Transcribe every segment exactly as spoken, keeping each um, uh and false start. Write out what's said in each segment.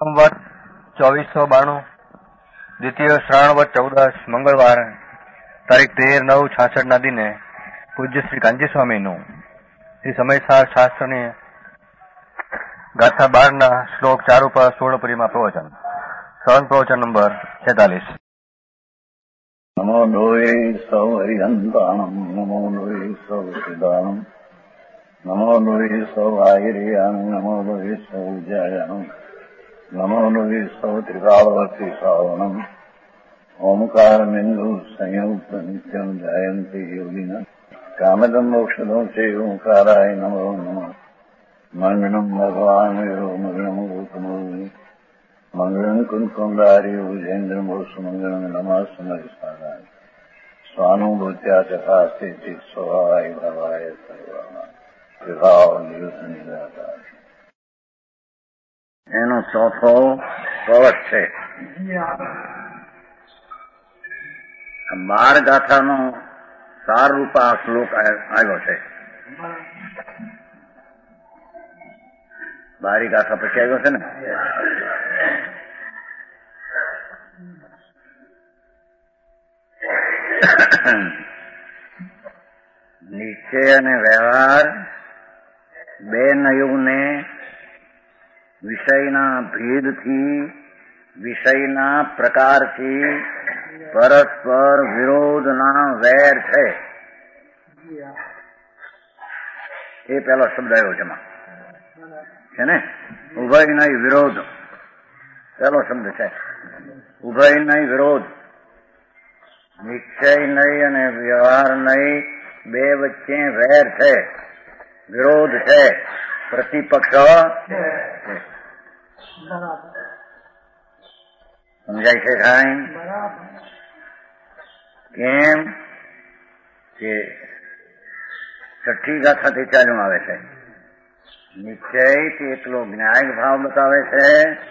સંવત ચોવીસો બાણું દ્વિતીય શ્રાવણ ચૌદસ મંગળવાર તારીખ તેર નવ છાસઠ ના દિને પૂજ્ય શ્રી કાંજી સ્વામીનું શ્રી સમયસાર શાસ્ત્રની ગાથા બાર ના શ્લોક ચાર ઉપર સોળ પરિમાં પ્રવચન. સહન પ્રવચન નંબર છેતાલીસ. નમો લોહે સૌ હરિહંતાણમ નમો લોહે સૌ સિદાનમ નમો લોહે સૌ આયર્યાન નમો લોહે સૌ જયાનમ નમો લોહે સૌ ત્રિકાળવતી શ્રાવણમ ઓમકાર બિંદુ સંયુક્ત નિત્યમ જયંતિ યોગિન કામદમ મોક્ષદો છે ઓંકારાય નમો નમઃ. મંગળમ ભગવાન વિરો મંગળમ ગૌતમો મંગળમ કુંકુંડાર્ય ભુજેન્દ્રમોષ મંગળમ નમઃ સમરિસારાય સ્વાનુભૂત્યા ચકાસ્તે ચિત સ્વભાવાય ભવાય સર્વાના વિભાવ નિયુત નિરાકાર. એનો ચોથો પ્રવચ છે. બાર ગાથાનો સાર રૂપ આ શ્લોક આવ્યો છે. બારી ગાથા પછી આવ્યો છે ને. નિશ્ચય અને વ્યવહાર બે નયુગને વિષયના ભેદથી વિષયના પ્રકારથી પરસ્પર વિરોધના વેર છે. એ પેલો શબ્દ આવ્યો છે એમાં છે ને. ઉભય નહીં વિરોધ પેલો શબ્દ છે. ઉભય નહીં વિરોધ, નિશ્ચય નહીં અને વ્યવહાર નહીં, બે વચ્ચે વેર છે, વિરોધ છે, પ્રતિપક્ષ છે. સમજાય છે કાંઈ? કેમ કે છઠ્ઠી ગાથાથી ચાલુ આવે છે. નિશ્ચય થી એટલો જ્ઞાયક ભાવ બતાવે છે,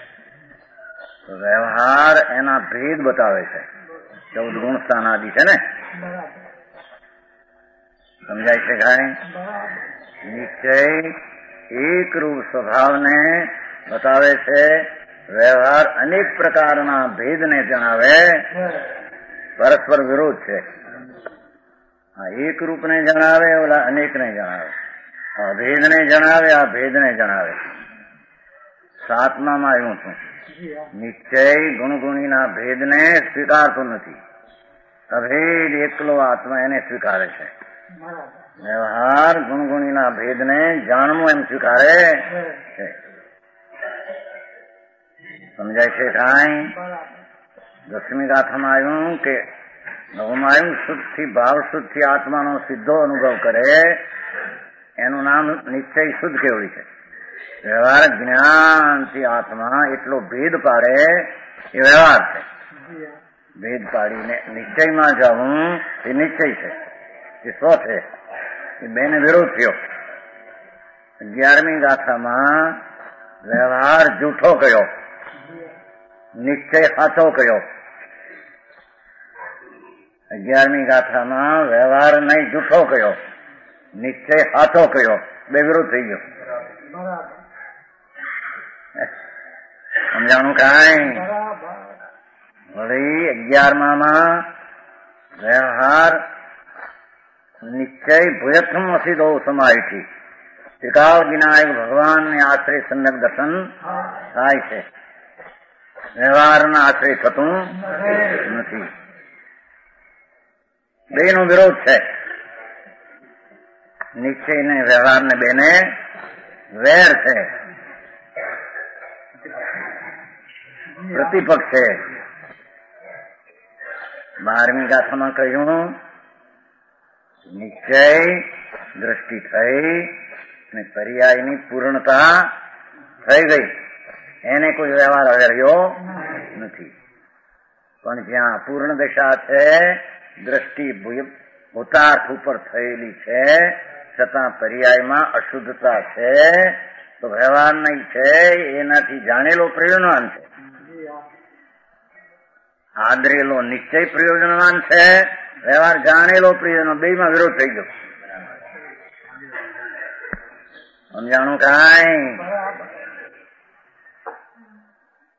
વ્યવહાર એના ભેદ બતાવે છે. ચૌદ ગુણ સ્થાન આદિ છે ને. સમજાય છે કાંઈ? નિશ્ચય એક રૂપ સ્વભાવને બતાવે છે, વ્યવહાર અનેક પ્રકારના ભેદને જણાવે, પરસ્પર વિરોધ છે. આ એક રૂપને જણાવે, ઓલા અનેકને જણાવે. આ ભેદને જણાવે, આ ભેદને જણાવે. સાતમામાં આવ્યું છું, નિશ્ચય ગુણગુણીના ભેદને સ્વીકારતો નથી. અભેદ એકલો આત્મા એને સ્વીકારે છે. વ્યવહાર ગુણગુણીના ભેદને જાણવું એમ સ્વીકારે છે. સમજાય છે કાંઈ? દસમી ગાથામાં આવ્યું કે નવમાં આવ્યું, શુદ્ધથી ભાવ શુદ્ધથી આત્માનો સીધો અનુભવ કરે એનું નામ નિશ્ચય શુદ્ધ કેવડી છે. વ્યવહાર જ્ઞાનથી આત્મા એટલો ભેદ પાડે એ વ્યવહાર છે. ભેદ પાડીને નિશ્ચયમાં જવું એ નિશ્ચય છે, એ સ્વ છે. એ બેને વિરોધ થયો. અગિયારમી ગાથામાં વ્યવહાર જૂઠો કયો, નિશ્ચય સાચો કયો. અગિયારમી ગાથામાં વ્યવહાર નહીં જૂઠો કયો, નિશ્ચય સાચો કયો. બે વિરોધ થઈ ગયો. સમજાણું કાંઈ? વળી અગિયારમાં વ્યવહાર નિશ્ચય ભૂયત્મ અસીદો સમાયથી ત્રિકાળ વિનાયક ભગવાનને આશ્રય સમ્યક દર્શન થાય છે. વ્યવહારના આશ્રય થતું નથી. બે નો વિરોધ છે. નિશ્ચય ને વ્યવહાર ને બેને વેર છે, પ્રતિપક્ષ છે. બારમી ગાથામાં કહ્યું નિશ્ચય દ્રષ્ટિ થઈ અને પર્યાયની પૂર્ણતા થઈ ગઈ, એને કોઈ વ્યવહાર હવે રહ્યો નથી. પણ જ્યાં પૂર્ણ દશા છે, દ્રષ્ટિ ભૂતાર્થ ઉપર થયેલી છે, છતાં પર્યાયમાં અશુદ્ધતા છે, તો વ્યવહાર નહીં છે, એનાથી જાણેલો પ્રયોજનવાન છે. આદરેલો નિશ્ચય પ્રયોજનવાન છે, વ્યવહાર જાણેલો પ્રયોજન, બેમાં વિરોધ થઈ ગયો. સમજાણું કાંઈ?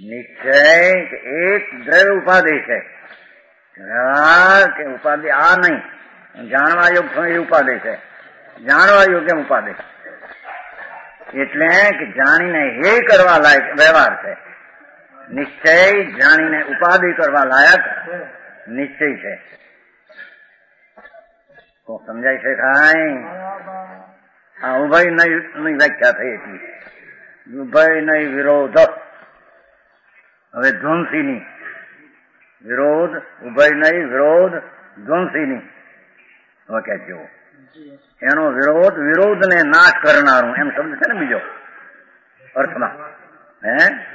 નિશ્ચય કે એક દ્રવ્ય ઉપાધિ છે, વ્યવહાર કે ઉપાધિ આ નહીં, જાણવા યોગ્ય એ ઉપાધિ છે, જાણવા યોગ્ય ઉપાધિ એટલે કે જાણીને હે કરવા લાયક વ્યવહાર છે. નિશ્ચય જાણીને ઉપાધિ કરવા લાયક નિશ્ચય છે. તો સમજાય છે કાંઈ? આ ઉભય નહીં વ્યાખ્યા થઈ હતી. ઉભય નહીં વિરોધ, હવે ધ્વંસીની વિરોધ, ઉભય નહીં વિરોધ ધ્વંસીની વાક્યા જેવો. એનો વિરોધ વિરોધ ને નાશ કરનારું એમ શબ્દ છે ને બીજો અર્થમાં. હે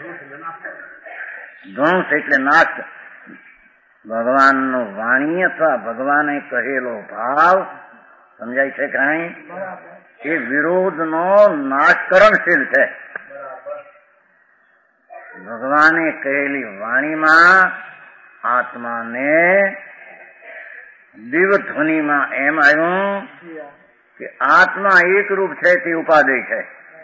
ધ્વંસ એટલે નાશ. ભગવાનનો વાણી અથવા ભગવાને કહેલો ભાવ સમજાય છે કાંઈ? એ વિરોધનો નાશકરણશીલ છે. ભગવાને કહેલી વાણીમાં આત્માને દિવ્યધ્વનિમાં એમ આવ્યું કે આત્મા એક રૂપ છે તે ઉપાધિ છે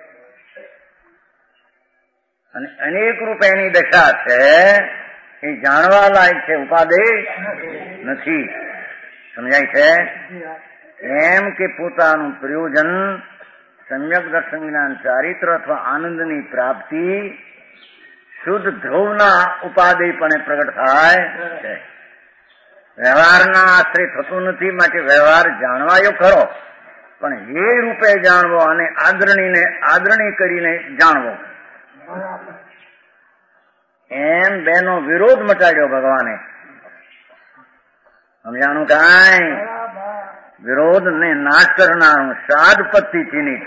અને અનેક રૂપ એની દશા છે એ જાણવા લાયક છે, ઉપાધિ નથી. સમજાય છે? એમ કે પોતાનું પ્રયોજન સમ્યક દર્શન જ્ઞાન ચારિત્ર અથવા આનંદની પ્રાપ્તિ શુદ્ધ ધ્રુવના ઉપાધિપણે પ્રગટ થાય છે. વ્યવહારના આશ્રય થતું નથી, માટે વ્યવહાર જાણવાયો ખરો, પણ એ રૂપે જાણવો અને આદરણીને આદરણી કરીને જાણવો એમ બેનો વિરોધ મટાડ્યો ભગવાને. સમજાણું કાંઈ? વિરોધ ને નાશ કરનારું સાદપત્તિ ચિહ્નિત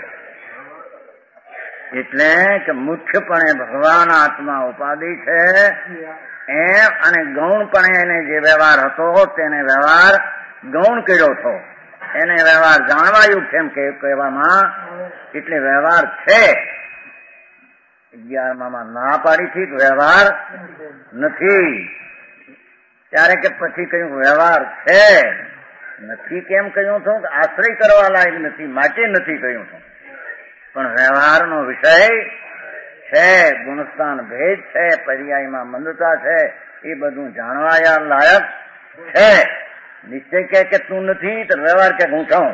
એટલે કે મુખ્યપણે ભગવાન આત્મા ઉપાધિ છે એમ, અને ગૌણપણે એને જે વ્યવહાર હતો તેને વ્યવહાર ગૌણ કર્યો હતો, એને વ્યવહાર જાણવાયું છે એમ કહેવામાં. એટલે વ્યવહાર છે. અગિયારમાં ના પાડી થી વ્યવહાર નથી, ત્યારે કે પછી કહ્યું વ્યવહાર છે. નથી કેમ કહ્યું હતું? આશ્રય કરવા લાયક નથી માટે નથી કહ્યું હતું. પણ વ્યવહારનો વિષય છે, ગુણસ્થાન ભેદ છે, પર્યાયમાં મંદતા છે, એ બધું જાણવા લાયક છે. નિશ્ચય કે કે તું નથી તો વ્યવહાર કે હું છું.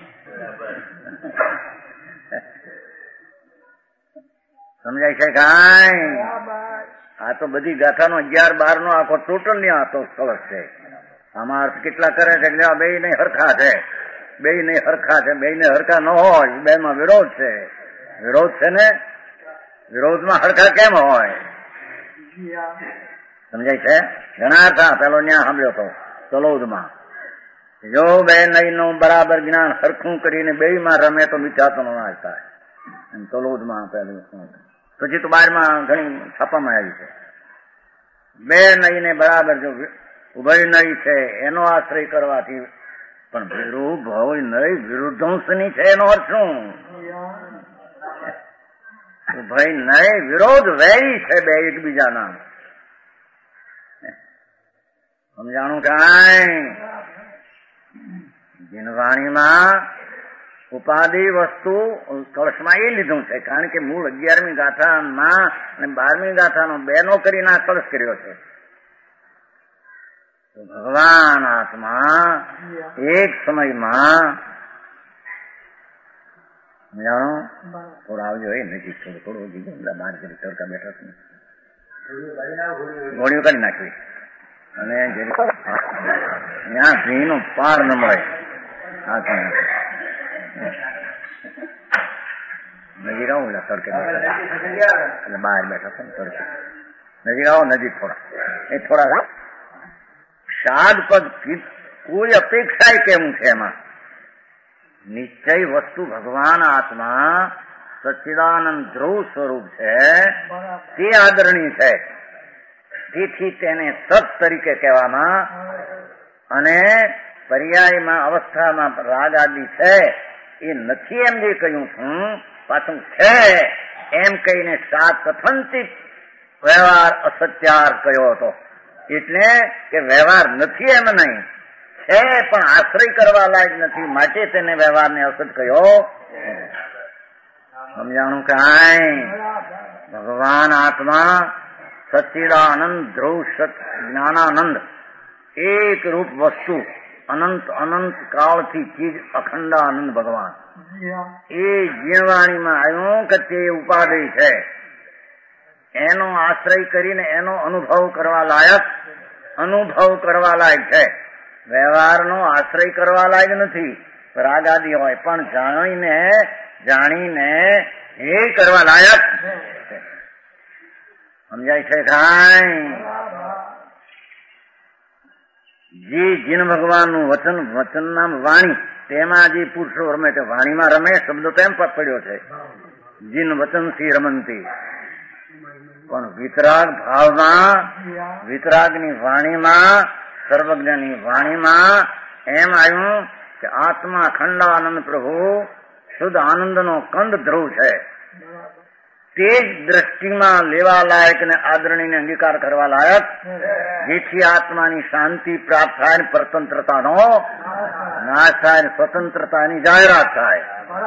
સમજાય છે કાંઈ? આ તો બધી ગાથાનો અગિયાર બાર નો આખો ટોટલ ની આતો કળશ છે. આમાં અર્થ કેટલા કરે છે કે બે ને હરખા છે, બે ને હરખા છે, બે ને હરખા ન હોય, બે માં વિરોધ છે. વિરોધ છે ને, વિરોધમાં હરખા કેમ હોય? સમજાય છે? ઘણા હતા. પેલો ન્યા સાંભળ્યો હતો તલોદમાં, જો બે નઈ નું બરાબર જ્ઞાન હરખું કરીને બે માં રમે તો મિથ્યાત્વ નો નાશ થાય. તલોદમાં પેલું પછી તો બારમાં ઘણી છાપામાં આવી છે. બે નઈ ને બરાબર જો ઉભય નઈ છે એનો આશ્રય કરવાથી, પણ વિરુદ્ધ હોય નહીં વિરુદ્ધાંશની છે એનો અર્થ શું? ઉભય નહીં વિરોધ વેરી છે બે એકબીજાના. સમજાણું કાંઈ? જીનવાણીમાં ઉપાધિ વસ્તુ કળશમાં એ લીધું છે, કારણ કે મૂળ અગિયારમી ગાથામાં અને બારમી ગાથાનો બેનો કરીને આ કળશ કર્યો છે. ભગવાન આત્મા એક સમયમાં જાણો. થોડું આવજો એ નજીક, થોડું થોડું જીગો બહાર કરી તડકા બેઠા છે, ગોળીઓ કરી નાખવી અને ત્યાં ઘી નું પાર ન મળે. હા ત્યાં નજીક આવો એટલે તડકે એટલે બહાર બેઠા છે ને તડકે. નજીક આવો, નજીક થોડા એ થોડા સાદ પદ કોઈ અપેક્ષા કેમ છે એમાં? નિશ્ચય વસ્તુ ભગવાન આત્મા સચ્ચિદાનંદ ધ્રુવ સ્વરૂપ છે, તે આદરણીય છે. તેથી તેને સત તરીકે કહેવામાં, અને પર્યાયમાં અવસ્થામાં રાગ આદિ છે એ નથી એમ જે કહ્યું છું, પાછું છે એમ કહીને સાત કથનથી વ્યવહાર અસત્યાર કહ્યો હતો. એટલે કે વ્યવહાર નથી એમ નહીં, છે પણ આશ્રય કરવા લાયક નથી, માટે તેને વ્યવહારને અસત કહ્યો. સમજાણું કાંઈ? ભગવાન આત્મા સચ્ચિદાનંદ ધ્રુવ સત જ્ઞાનાનંદ એક રૂપ વસ્તુ અનંત અનંત કાળથી ચીજ અખંડ આનંદ ભગવાન એ જીણવાણીમાં આવ્યું કે તે ઉપાધિ છે એનો આશ્રય કરીને એનો અનુભવ કરવા લાયક અનુભવ કરવા લાયક છે. વ્યવહારનો આશ્રય કરવા લાયક નથી. રાગાદી હોય પણ જાણીને જાણીને એ કરવા લાયક સમજાય છે. કાંઈ જે જીન ભગવાનનું વચન વચન નામ વાણી તેમાં જે પુરુષો રમે છે વાણીમાં રમે શબ્દ તો એમ પડ્યો છે જીન વચન થી રમંતી પણ વિતરાગ ભાવમાં વિતરાગની વાણીમાં સર્વજ્ઞની વાણીમાં એમ આવ્યું કે આત્મા અખંડાનંદ પ્રભુ શુદ્ધ આનંદનો કંદ ધ્રુવ છે. તે જ દ્રષ્ટિમાં લેવા લાયક ને આદરણીને અંગીકાર કરવા લાયક જેથી આત્માની શાંતિ પ્રાપ્ત થાય પરતંત્રતાનો નાશ થાય સ્વતંત્રતાની જાહેરાત થાય.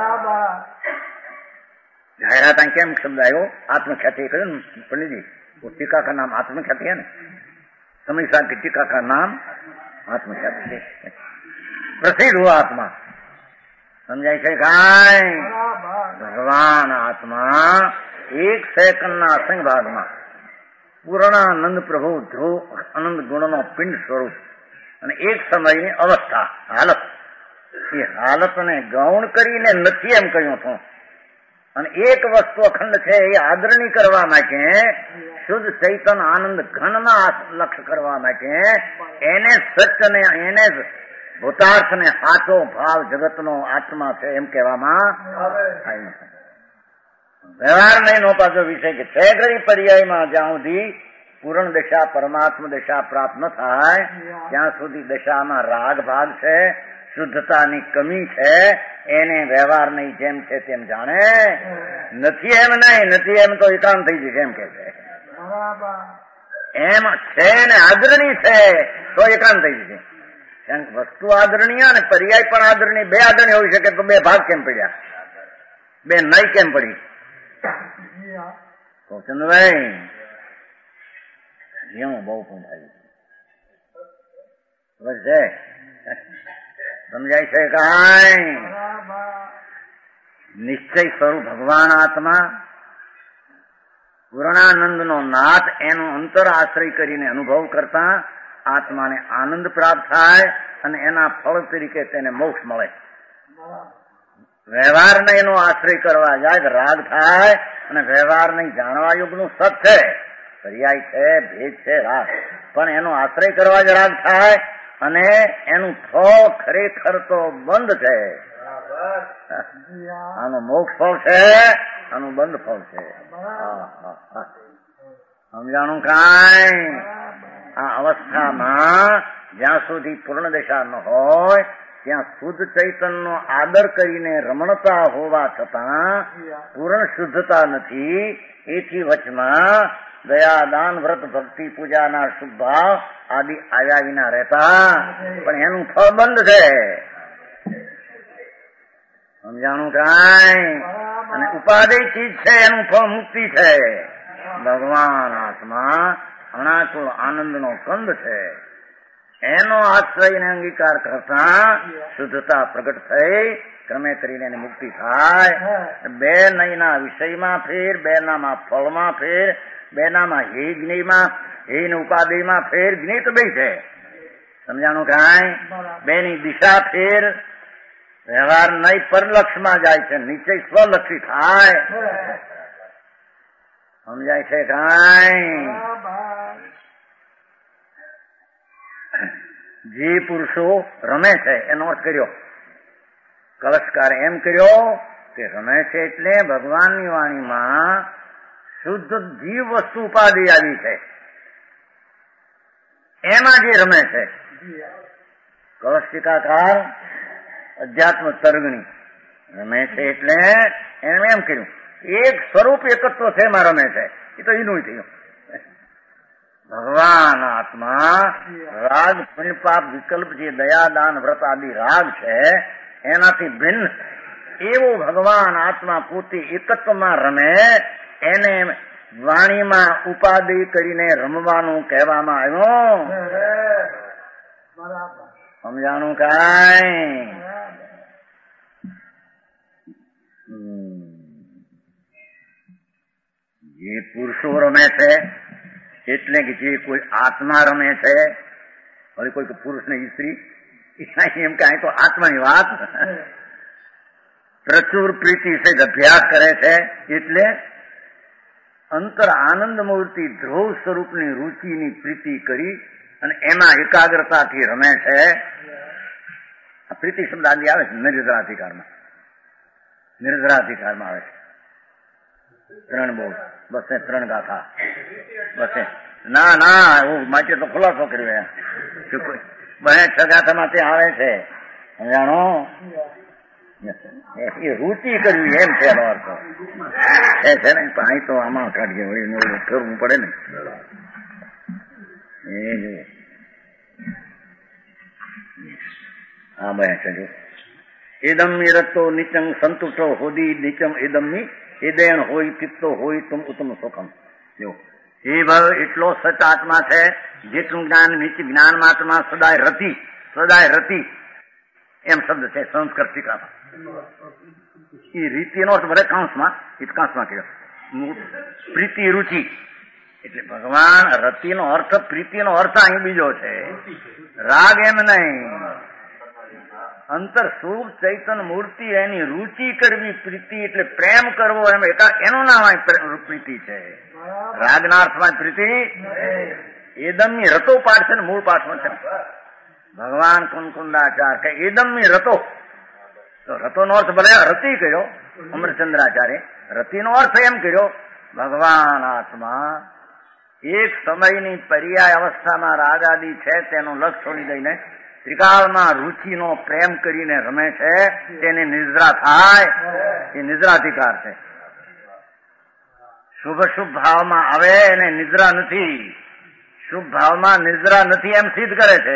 जाहिरात केम शब्द आयो आत्मख्याति कहूं पंडित जी वो टीका का नाम आत्मख्याति है ना समीसा की टीका का नाम आत्मख्याति है. प्रसिद्ध हुआ आत्मा समझाय છે કાંઈ ભગવાન આત્મા એક સેકન્ડના અસંગ ભાગમાં પૂર્ણાનંદ પ્રભુ ધ્રુવ આનંદ ગુણનો પિંડ સ્વરૂપ અને એક સમયની અવસ્થા હાલત એ હાલતને ગૌણ કરીને નથી એમ કહ્યું છું અને એક વસ્તુ અખંડ છે એ આદરણી કરવા માટે શુદ્ધ ચૈતન આનંદ ઘનના લક્ષ્ય કરવા માટે એને સત્ય ને એને જ ભૂતાર્થ ને સાચો ભાવ જગતનો આત્મા છે એમ કહેવામાં આવ્યું છે. વ્યવહાર નહીં નો પાછો વિષય કે છે ખરી પર્યાયમાં જ્યાં સુધી પૂર્ણ દશા પરમાત્મા દશા પ્રાપ્ત ન થાય ત્યાં સુધી દશામાં રાગ ભાગ છે શુદ્ધતાની કમી છે એને વ્યવહાર નહીં જેમ છે તેમ જાણે નથી એમ નહીં નથી એમ તો એકાંત થઈ જશે એમ કે છે એમ છે ને આદરણી છે તો એકાંત થઈ જશે. વસ્તુ આદરણીય અને પર્યાય પણ આદરણીય બે આદરણીય હોઈ શકે તો બે ભાગ કેમ પડ્યા બે નહીં કેમ પડી ચંદભાઈ એવું બહુ પણ થાય છે સમજાય છે કાંઈ નિશ્ચય સ્વરૂપ ભગવાન આત્મા પૂર્ણાનંદ નો નાથ એનો અંતર આશ્રય કરીને અનુભવ કરતા આત્માને આનંદ પ્રાપ્ત થાય અને એના ફળ તરીકે તેને મોક્ષ મળે. વ્યવહારને એનો આશ્રય કરવા જાય રાગ થાય અને વ્યવહાર નહીં જાણવા યોગનું સત છે પર્યાય છે ભેદ છે રાગ પણ એનો આશ્રય કરવા જ રાગ થાય અને એનું ફળ ખરેખર તો બંધ છે. આનું મોક્ષ ફળ છે આનું બંધ ફળ છે. સમજાણું કાંઈ આ અવસ્થામાં જ્યાં સુધી પૂર્ણ દશા ન હોય ત્યાં શુદ્ધ ચૈતનનો આદર કરીને રમણતા હોવા છતાં પૂર્ણ શુદ્ધતા નથી. એથી વચમાં દયા દાન વ્રત ભક્તિ પૂજાના શુભ ભાવ આદિ આવ્યા વિના રહેતા પણ એનું ફળ બંધ છે. સમજાણું કાંઈ અને ઉપાધિ ચીજ છે એનું ફળ મુક્તિ છે. ભગવાન આત્મા અણાકુળ આનંદનો કંદ છે એનો આશ્રયને અંગીકાર કરતા શુદ્ધતા પ્રગટ થઈ ક્રમે કરીને એની મુક્તિ થાય. બે નયના વિષયમાં ફેર બે નામાં ફળમાં ફેર બે નામાં હે જ્ઞેયમાં હે ઉપાધિમાં ફેર જ્ઞેય તો બે છે. સમજાણું કાંઈ બેની દિશા ફેર વ્યવહાર નહીં પરલક્ષમાં જાય છે નીચે સ્વલક્ષી થાય. સમજાય છે કાંઈ જે પુરુષો રમે છે એનો અર્થ કર્યો કલશકાર એમ કર્યો કે રમે છે એટલે ભગવાનની વાણીમાં શુદ્ધ જીવ વસ્તુ ઉપાધિ આવી છે એમાં જે રમે છે. કલશ ટીકાકાર અધ્યાત્મ તર્ગણી રમે છે એટલે એને એમ કર્યું એક સ્વરૂપ એકત્વ છે એમાં રમે છે એ તો એનું થયું. ભગવાન આત્મા રાગ પુણ્યપાપ વિકલ્પ જે દયા દાન વ્રત આદિ રાગ છે એનાથી ભિન્ન એવો ભગવાન આત્મા પોતે એકત્વમાં રમે એને વાણીમાં ઉપાધિ કરીને રમવાનું કહેવામાં આવ્યું. સમજાણું કાંઈ? જે પુરુષો રમે છે એટલે કે જે કોઈ આત્મા રમે છે, હવે કોઈ પુરુષ ને સ્ત્રી એમ કે અહીં તો આત્માની વાત, પ્રચુર પ્રીતિ સે અભ્યાસ કરે છે એટલે અંતર આનંદ મૂર્તિ ધ્રુવ સ્વરૂપની રુચિની પ્રીતિ કરી અને એમાં એકાગ્રતાથી રમે છે. આ પ્રીતિ શબ્દ આદિ આવે છે નિર્જરાધિકારમાં, નિર્જરાધિકારમાં આવે છે. ત્રણ બોલ બસે ત્રણ ગાથા બસે ના ના હું માટે તો ખુલાસો કર્યો બને છ ગાથામાં તે આવે છે. જાણો એ રુચિ કરવી એમ છે એનો અર્થ એ છે ને. અહીં તો આમાં કાઢીએ વળી ફેરવું પડે ને. એ હા બે છે જો એદમ રતો નીચમ સંતુષ્ટો હોદી નીચમ એદમની એદેણ હોય પિત્તો હોય તુમ ઉત્તમ સુખમ. જો એ ભાવ એટલો સચ આત્મા છે જેટલું જ્ઞાન નીચે જ્ઞાન માત્રમાં સદાય રતિ સદાય રતિ એમ શબ્દ છે સંસ્કૃત ટીકામાં. એ રીતિનો અર્થ ભલે કાંસમાં એ કાંસમાં કહ્યો પ્રીતિ રુચિ એટલે ભગવાન રતિનો અર્થ પ્રીતિનો અર્થ અહીં બીજો છે, રાગ એમ નહીં. અંતર શુભ ચૈતન મૂર્તિ એની રુચિ કરવી પ્રીતિ એટલે પ્રેમ કરવો એમ એનું નામ પ્રીતિ છે. રાગના અર્થમાં પ્રીતિ એદમની રતો પાઠ છે ને મૂળ પાઠમાં છે ભગવાન કુંકુંદાચાર કે એદમની રતો. તો રતો નો અર્થ ભલે રતિ કર્યો અમરચંદ્રાચાર્ય, રતિનો અર્થ એમ કર્યો ભગવાન આત્મા એક સમયની પર્યાય અવસ્થામાં રાગ આદિ છે તેનું લક્ષ છોડી દઈને ત્રિકાળમાં રુચિનો પ્રેમ કરીને રમે છે તેને નિદ્રા થાય. એ નિદ્રાધિકાર છે. શુભ શુભ ભાવમાં આવે એને નિદ્રા નથી, શુભ ભાવમાં નિદ્રા નથી એમ સિદ્ધ કરે છે.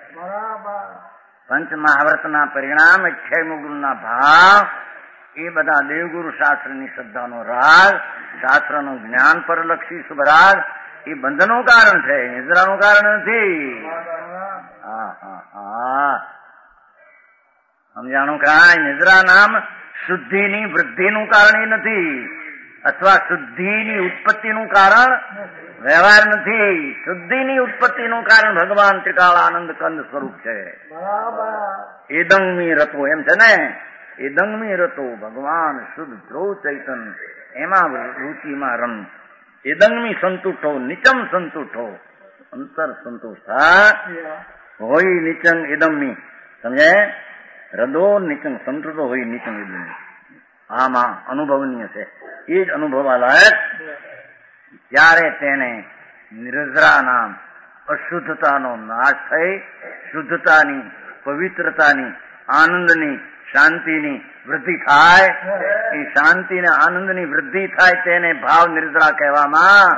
પંચ મહાવ્રતના પરિણામ અક્ષય મુગુલના ભાવ એ બધા દેવગુરુ શાસ્ત્રની શ્રદ્ધાનો રાગ, શાસ્ત્રનું જ્ઞાન પરલક્ષી શુભ રાગ એ બંધનું કારણ છે, નિદ્રાનું કારણ નથી. હા હા હા સમજાણું કાંઈ? નિદ્રા નામ શુદ્ધિની વૃદ્ધિનું કારણ નથી અથવા શુદ્ધિની ઉત્પત્તિનું કારણ વ્યવહાર નથી. શુદ્ધિની ઉત્પત્તિનું કારણ ભગવાન ત્રિકાળ આનંદ કંદ સ્વરૂપ છે. એદંગમી રતો એમ છે ને, એદંગમી રતો ભગવાન શુદ્ધ ધ્રુવ ચૈતન એમાં રુચિમાં રમ. એદંગમી સંતુષ્ટો નીચમ સંતુષ્ટો અંતર સંતુષ્ટા હોય નીચમ એદમની. સમજે? હૃદો નીચમ સંતુષ્ટો હોય નીચમ એદમની. આમાં અનુભવનીય છે. એ જ અનુભવવા લાયક ત્યારે તેને નિર્જરા નામ અશુદ્ધતાનો નાશ થઈ શુદ્ધતાની, પવિત્રતાની, આનંદની, શાંતિની વૃદ્ધિ થાય. એ શાંતિ ને આનંદની વૃદ્ધિ થાય તેને ભાવ નિર્જરા કહેવામાં.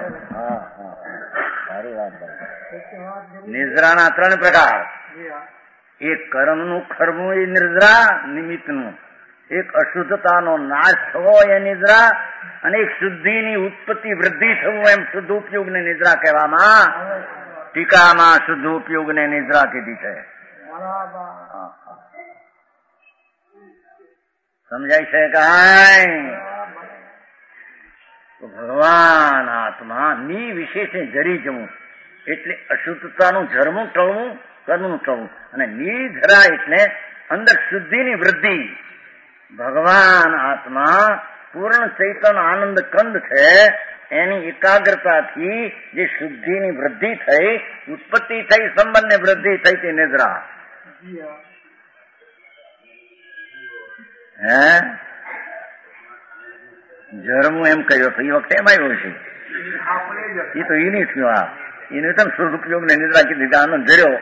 સારી વાત. નિર્જરાના ત્રણ પ્રકાર. એક કર્મનું ખરવું એ નિર્જરા નિમિત્તનું, એક અશુદ્ધતાનો નાશ થવો એ નિદ્રા, અને એક શુદ્ધિની ઉત્પત્તિ વૃદ્ધિ થવું એમ શુદ્ધ ઉપયોગને નિદ્રા કહેવામાં. ટીકામાં શુદ્ધ ઉપયોગને નિદ્રા કીધી છે. સમજાય છે કાંઈ? તો ભગવાન આત્મા ની વિશેષે જરી જવું એટલે અશુદ્ધતાનું જરમું ટળવું, કર્મનું ટળવું, અને નિધરા એટલે અંદર શુદ્ધિની વૃદ્ધિ. ભગવાન આત્મા પૂર્ણ ચૈતન આનંદ કંદ છે એની એકાગ્રતાથી જે શુદ્ધિની વૃદ્ધિ થઈ, ઉત્પત્તિ થઈ, સંબંધની વૃદ્ધિ થઈ તે નિદ્રા. હે જરમું એમ કહ્યું તો એ વખતે એમ આવ્યું છે. એ તો એની થયું. આ એને તો સદુપયોગ ને નિદ્રા કીધી, આનંદ જર્યો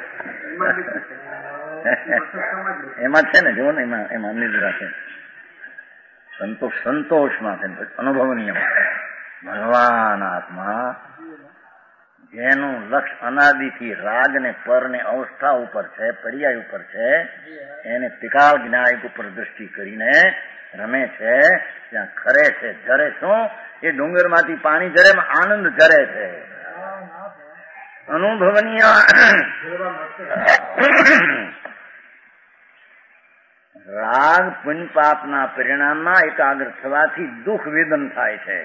એમાં છે ને. જો ને એમાં એમાં નિદ્રા છે. સંતોષ સંતોષમાં છે, અનુભવનીય. ભગવાન આત્મા જેનું લક્ષ અનાદિથી રાગ ને પર ને અવસ્થા ઉપર છે, પર્યાય ઉપર છે, એને ત્રિકાળ જ્ઞાયક ઉપર દ્રષ્ટિ કરીને રમે છે. ત્યાં ખરે છે જરે શું એ ડુંગરમાંથી પાણી ઝરે આનંદ ઝરે છે. અનુભવનીય રાગ પુણ્ય પાપના પરિણામમાં એકાગ્ર થવાથી દુઃખ વેદન થાય છે.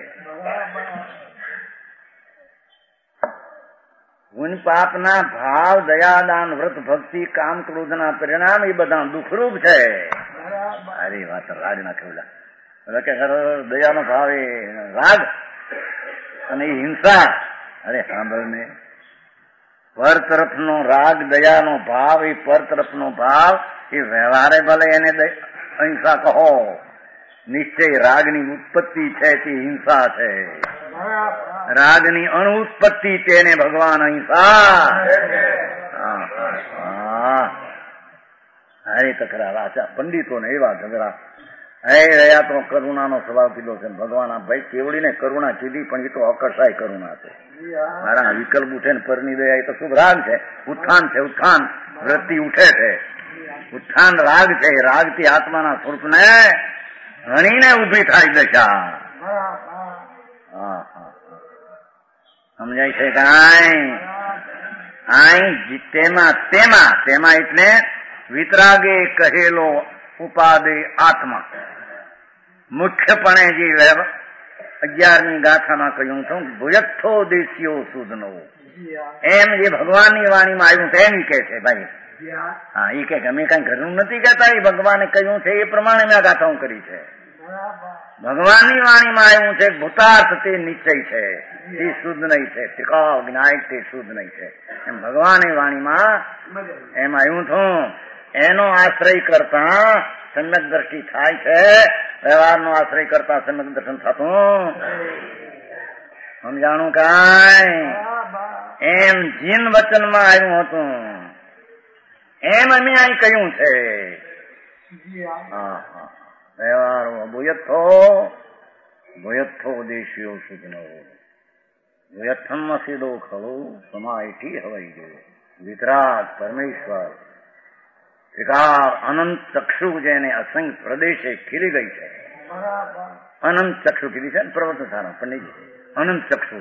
પુણ્ય પાપના ભાવ, દયાદાન, વ્રત, ભક્તિ, કામ, ક્રોધના પરિણામ એ બધા દુઃખરૂપ છે. અરે વાત રાગના કેવલા હવે કે દયાનો ભાવ એ રાગ અને એ હિંસા. અરે સાંભળ ને, પર તરફનો રાગ, દયાનો ભાવ, એ પર તરફનો ભાવ એ વ્યવહારે ભલે એને અહિંસા કહો, નિશ્ચય રાગની ઉત્પત્તિ છે તે હિંસા છે. રાગની અણુત્પત્તિ તેને ભગવાન અહિંસા. હરે તકરા રાચા પંડિતોને એવા ઝઘડા. હે રહ્યા તો કરુણાનો સ્વભાવ કીધો છે ભગવાન. આ ભાઈ કેવડીને કરુણા કીધી પણ એ તો અકસાય કરુણા છે. મારા વિકલ્પ ઉઠે ને પરની દયા એ તો શુભ રાગ છે. ઉત્થાન છે, ઉત્થાન વૃત્તિ ઉઠે છે. ઉત્થાન રાગ છે. રાગથી આત્માના સ્વરૂપને હણીને ઉભી થાય દશા. સમજાય છે કાંઈ? આઈ તેમાં તેમાં તેમાં એટલે વિતરાગે કહેલો ઉપાદે આત્મા. મુખ્યપણે જે અગિયારમી ગાથામાં કહ્યું છું, ભુયથ્થો દેશીઓ સુધનો, એમ જે ભગવાનની વાણીમાં આવ્યું તેમ કે છે ભાઈ. હા, એ કે અમે કઈ ઘરનું નથી કહેતા, એ ભગવાને કહ્યું છે એ પ્રમાણે મેં ગાથાઓ કરી છે. ભગવાનની વાણીમાં આવ્યું છે ભૂતાર્થ તે નિશ્ચય છે, તે શુદ્ધ નહીં છે. ટીકાવ જ્ઞાયક તે શુદ્ધ નહીં છે. એમ ભગવાનની વાણીમાં એમ આવ્યું છું. એનો આશ્રય કરતા સમ્યક દ્રષ્ટિ થાય છે. વ્યવહારનો આશ્રય કરતા સમ્યક દર્શન થતું સમજાણું કાંઈ? એમ જીન વચનમાં આવ્યું હતું એમ અમે અહીં કહ્યું છે. હા હા, વ્યવહાર ભૂયથ્થો ભૂયથ્થો દેશીઓ સુધનો ભૂયથ્થમાં સીધો ખવું સમાયથી હવાઈ ગયો. વિતરાગ પરમેશ્વર ત્રિકાળ અનંત ચક્ષુ જેને અસંખ્ય પ્રદેશે ખીલી ગઈ છે. અનંત ચક્ષુ ખીલી છે ને પ્રવર્ત સારા પંડિતજી. અનંત ચક્ષુ,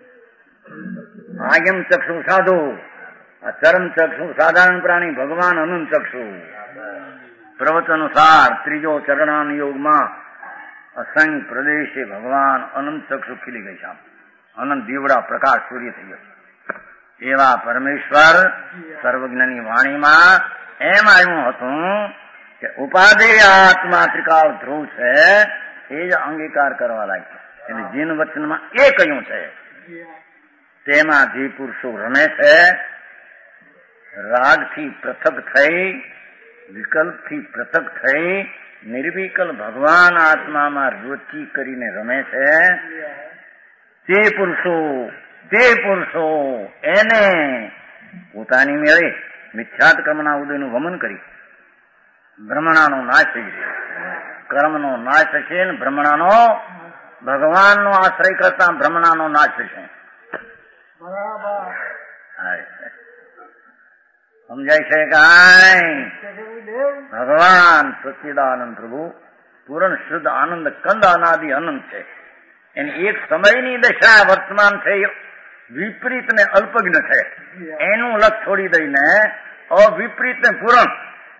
આગમ ચક્ષુ સાધુ, આ ચરમ ચક્ષુ સાધારણ પ્રાણી, ભગવાન અનંત ચક્ષુ. પ્રવચનુસાર ત્રીજો ચરણાન યોગમાં અસંખ્ય પ્રદેશે ભગવાન અનંત ચક્ષુ ખીલી ગઈ છે. અનંત દીવડા પ્રકાશ સૂર્ય થઈ ગયો. એવા પરમેશ્વર સર્વજ્ઞની વાણીમાં એમ આવ્યું હતું કે ઉપાધિ આત્મા ત્રિકાળ ધ્રુવ છે, એ જ અંગીકાર કરવા લાગ્યો. એટલે જીન વચનમાં એ કહ્યું છે. તેમાં જે પુરુષો રમે છે, રાગથી પૃથક થઈ, વિકલ્પથી પૃથક થઈ, નિર્વિકલ્પ ભગવાન આત્મામાં રુચિ કરીને રમે છે, તે પુરુષો તે પુરુષો એને પોતાની મેળે મિથ્યાત કર્મના ઉદયનું વમન કરી ભ્રમણાનો નાશ થઈ જશે. કર્મનો નાશ થશે ને ભ્રમણાનો, ભગવાનનો આશ્રય કરતા ભ્રમણાનો નાશ થશે. સમજાય છે કાંઈ? ભગવાન સચ્ચિદાનંદ પ્રભુ પૂર્ણ શુદ્ધ આનંદ કંદ અનાદિ અનંત છે. એની એક સમયની દશા વર્તમાન છે, વિપરીત ને અલ્પજ્ઞ છે. એનું લક્ષ છોડી દઈને અવિપરીત ને પૂરણ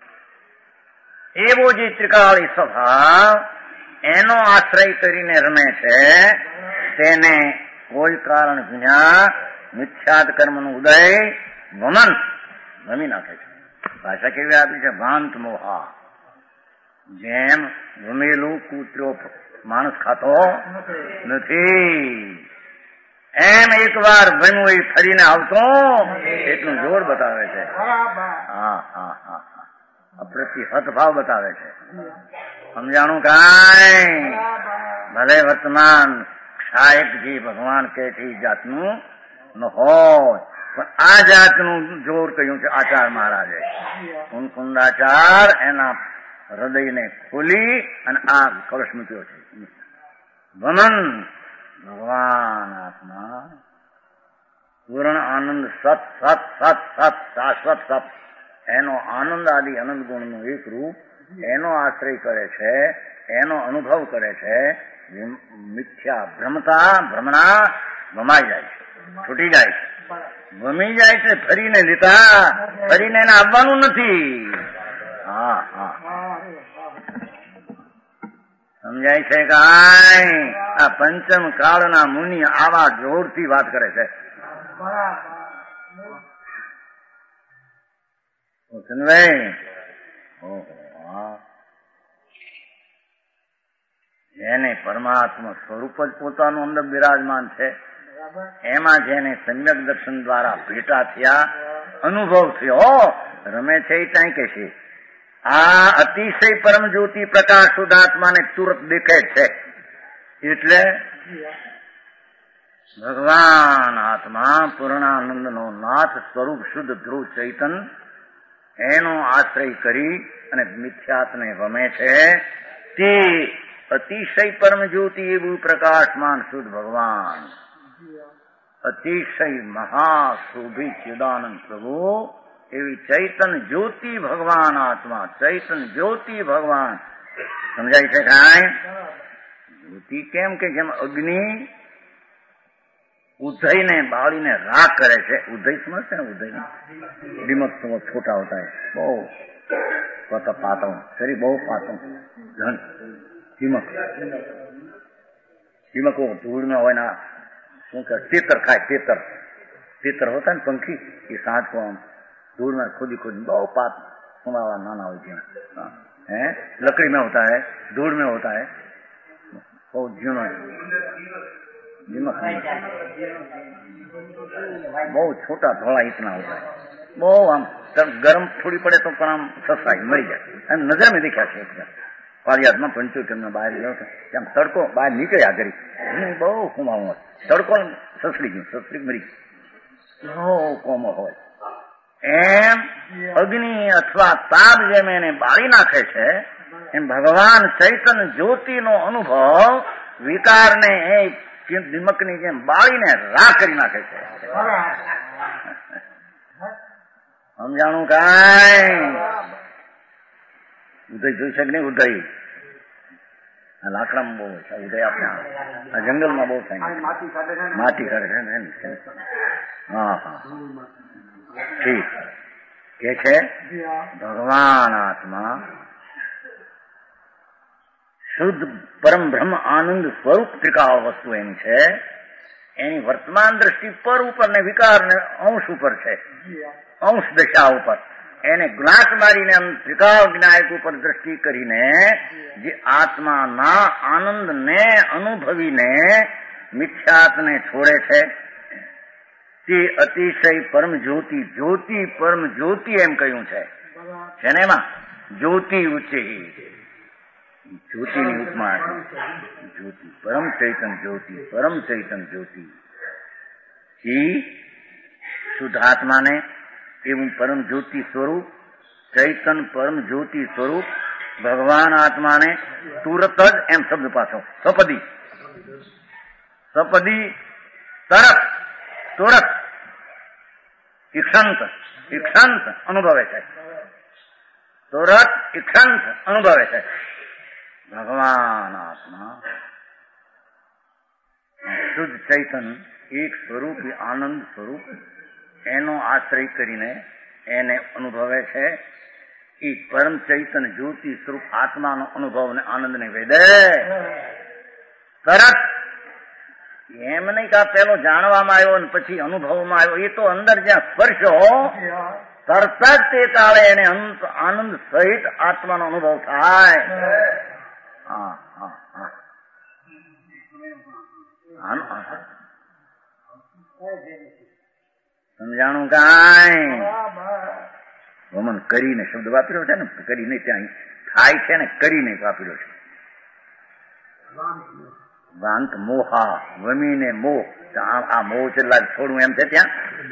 એવો જે ત્રિકાળી સ્વભાવ એનો આશ્રય કરીને રમે છે, તેને કોઈ કારણ વિના મિથ્યાત કર્મનું ઉદય વમન ભમી નાખે છે. ભાષા કેવી આપી છે? ભાંત મોહા. જેમ ભમેલું કૂતરો માણસ ખાતો નથી, એમ એક વાર ભમ્યું એ ફરીને આવતો એટલું જોર બતાવે છે. હા હા હા, અપ્રતિ હતભાવ બતાવે છે. સમજાણું કાંઈ? ભલે વર્તમાન ક્ષાયકજી ભગવાન કે જાતનું ન હોય, પણ આ જાતનું જોર કહ્યું છે આચાર મહારાજે. કુંકુંદાચાર એના હૃદયને ખોલી અને આ કળશ મૂક્યો છે. વમન ભગવાન આત્મા પૂર્ણ આનંદ સત સત સત સત શાશ્વત સત, એનો આનંદ આદિ અનંત ગુણનું એક રૂપ એનો આશ્રય કરે છે, એનો અનુભવ કરે છે, મિથ્યા ભ્રમતા ભ્રમણા વમાઈ જાય છે, છૂટી જાય છે, વમી જાય છે. ફરીને લેતા ફરીને એને આવવાનું નથી. હા હા સમજાય છે કાંઈ? આ પંચમ કાળના મુનિ આવા જોરથી વાત કરે છે. જેને પરમાત્મા સ્વરૂપ જ પોતાનું અંદર બિરાજમાન છે, એમાં જેને સમ્યક દર્શન દ્વારા ભેટા થયા, અનુભવ થયો, રમે છે એ ત્યાં કે છે આ અતિશય પરમ જ્યોતિ પ્રકાશ શુદ્ધાત્માને તુરત દેખે છે. એટલે ભગવાન આત્મા પૂર્ણાનંદ નો નાથ સ્વરૂપ શુદ્ધ ધ્રુવ ચૈતન એનો આશ્રય કરી અને મિથ્યાત્ને વમે છે. તે અતિશય પરમ જ્યોતિ એવું પ્રકાશમાન શુદ્ધ ભગવાન, અતિશય મહાશોભિત ચિદાનંદ પ્રભુ એવી ચૈતન જ્યોતિ ભગવાન આત્મા, ચૈતન જ્યોતિ ભગવાન. સમજાય છે કાંઈ? જ્યોતિ કેમ કે જેમ અગ્નિ ઉદયને બાળીને રાખ કરે છે. ઉદય સમજશે ને? ઉદય દિમક તો છોટા હોતા है, બહુ पता पाता हूँ शरीर बहुत पाता हूँ धन दिमक दिमक वो धूल में हो ना શું કે તેતર ખાય. તેતર તેતર હોતા है पंखी, ये सांझ को हम धूल में खुदी खुद बहुत पात सुनावा नाना हो है, लकड़ी में होता है, धूल में होता है, बहुत जीर्ण है. दिमक बहुत छोटा थोड़ा इतना होता है. बहुत हम गरम थोड़ी पड़े तो पर हम सस्ता मरी जाए. हम नजर में देखा છે પારિયાદમાં પંચોતેરમાં બહાર ગયો હતો, તેમ તડકો બહાર નીકળ્યા કરી બહુ કુમાવું હોય, તડકો સસરી ગયું, સસરી મરી બહુ કોમો હોય. એમ અગ્નિ અથવા તાપ જેમ એને બાળી નાખે છે, એમ ભગવાન ચૈતન્ય જ્યોતિનો અનુભવ વિકારને એ દિમકની જેમ બાળીને રાખ કરી નાખે છે. સમજાણું કાંઈ? ઉદય જોઈ શકે નહીં? ઉદય આ લાકડામાં બહુ છે ઉદય, આપણે આ જંગલમાં બહુ થાય, માટી કાઢે છે. હા હા ઠીક કે છે ભગવાન આત્મા શુદ્ધ પરમ બ્રહ્મ આનંદ સ્વરૂપ ત્રિકાળ વસ્તુ એની છે. એની વર્તમાન દ્રષ્ટિ પર ઉપર ને વિકાર ને અંશ ઉપર છે, અંશ દશા ઉપર. એને ગ્લાસ મારીને ત્રિકાળ જ્ઞાયક ઉપર દ્રષ્ટિ કરીને જે આત્માના આનંદ ને અનુભવીને મિથ્યાત્ને છોડે છે, તે અતિશય પરમ જ્યોતિ, જ્યોતિ પરમ જ્યોતિ એમ કહ્યું છે. જેને એમાં જ્યોતિ ઉચ્ચી, જ્યોતિની ઉપમા જ્યોતિ, પરમ ચૈતન જ્યોતિ, પરમ ચૈતન જ્યોતિ. એ શુદ્ધાત્માને એવું પરમ જ્યોતિ સ્વરૂપ, ચૈતન પરમ જ્યોતિ સ્વરૂપ ભગવાન આત્માને તુરત જ એમ શબ્દ પાછો સપદી, સપદી તરત, તુરત, ઈક્ષંત, ઈક્ષંત અનુભવે છે, તુરત ઈક્ષંત અનુભવે છે. ભગવાન આત્મા શુદ્ધ ચૈતન એક સ્વરૂપ, આનંદ સ્વરૂપ, એનો આશ્રય કરીને એને અનુભવે છે. એ પરમ ચૈતન જ્યોતિ સ્વરૂપ આત્માનો અનુભવ ને આનંદને વેદે તરત. એમ નહીં કે પેલો જાણવામાં આવ્યો ને પછી અનુભવમાં આવ્યો, એ તો અંદર જ્યાં સ્પર્શો તરત જ તે કાળે એને આનંદ સહિત આત્માનો અનુભવ થાય. હા હા હા સમજાણું કાંઈ? વમન કરીને શબ્દ વાપર્યો છે ને, કરીને ત્યાં થાય છે ને, કરીને વાપર્યો છે. વાંત મોહા વમીને મોહ, આ મોહ છે છોડવું એમ છે ત્યાં.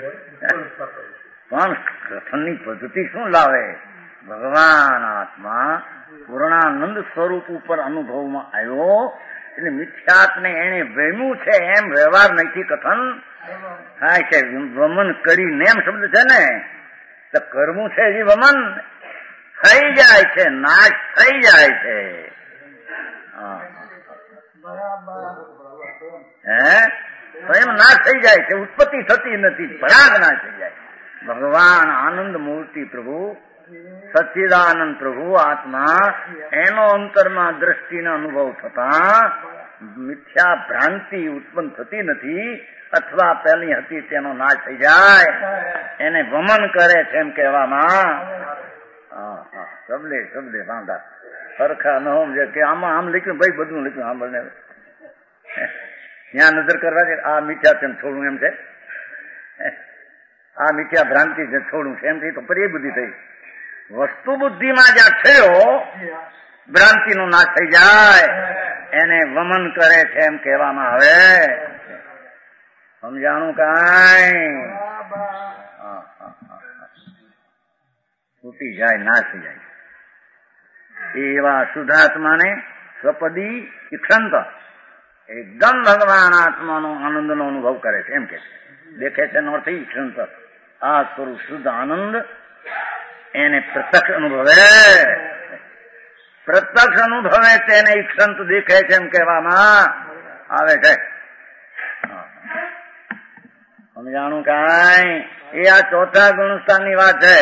પણ કથનની પદ્ધતિ શું લાવે? ભગવાન આત્મા પૂર્ણાનંદ સ્વરૂપ ઉપર અનુભવમાં આવ્યો એટલે મિથ્યાત્ને એને વેમ્યું છે એમ વ્યવહાર નહીંથી કથન થાય છે. વમન કરીને એમ શબ્દ છે ને, તો કરવું છે જે વમન થઈ જાય છે, નાશ થઈ જાય છે. હે સ્વયં નાશ થઈ જાય છે, ઉત્પત્તિ થતી નથી, ભરાગ નાશ થઈ જાય. ભગવાન આનંદ મૂર્તિ પ્રભુ, સચ્ચિદાનંદ પ્રભુ આત્મા, એનો અંતરમાં દ્રષ્ટિનો અનુભવ થતા મિથ્યા ભ્રાંતિ ઉત્પન્ન થતી નથી, અથવા પહેલી હતી તેનો નાશ થઈ જાય, એને વમન કરે છે એમ કહેવામાં. હા હા શબ્દે શબ્દે બાંધા સરખા ન સમજે કે આમાં આમ લખ્યું ભાઈ, બધું લખ્યું આમ બને ત્યાં નજર કરવા છે. આ મિથ્યા છે છોડવું એમ છે, આ મિથ્યા ભ્રાંતિ છે છોડવું છે એમ થઈ તો પરી બુદ્ધિ થઈ. વસ્તુ બુદ્ધિમાં જ્યાં થયો ભ્રાંતિનો નાશ થઈ જાય એને વમન કરે છે એમ કહેવામાં આવે. સમજાણું કાંઈ? છૂટી જાય, નાશ થઈ જાય. એવા શુદ્ધાત્માને સ્વપદી ઈક્ષંત એકદમ ભગવાન આત્માનો આનંદનો અનુભવ કરે છે એમ કે દેખે છે એનો અર્થ ઈક્ષંત. આ સ્વરૂપ શુદ્ધ આનંદ એને પ્રત્યક્ષ અનુભવે, પ્રત્યક્ષ અનુભવે તેને ઈક્ષંત દેખે છે એમ કહેવામાં આવે છે. સમજાણું કાંઈ? એ આ ચોથા ગુણસ્થાનની વાત છે.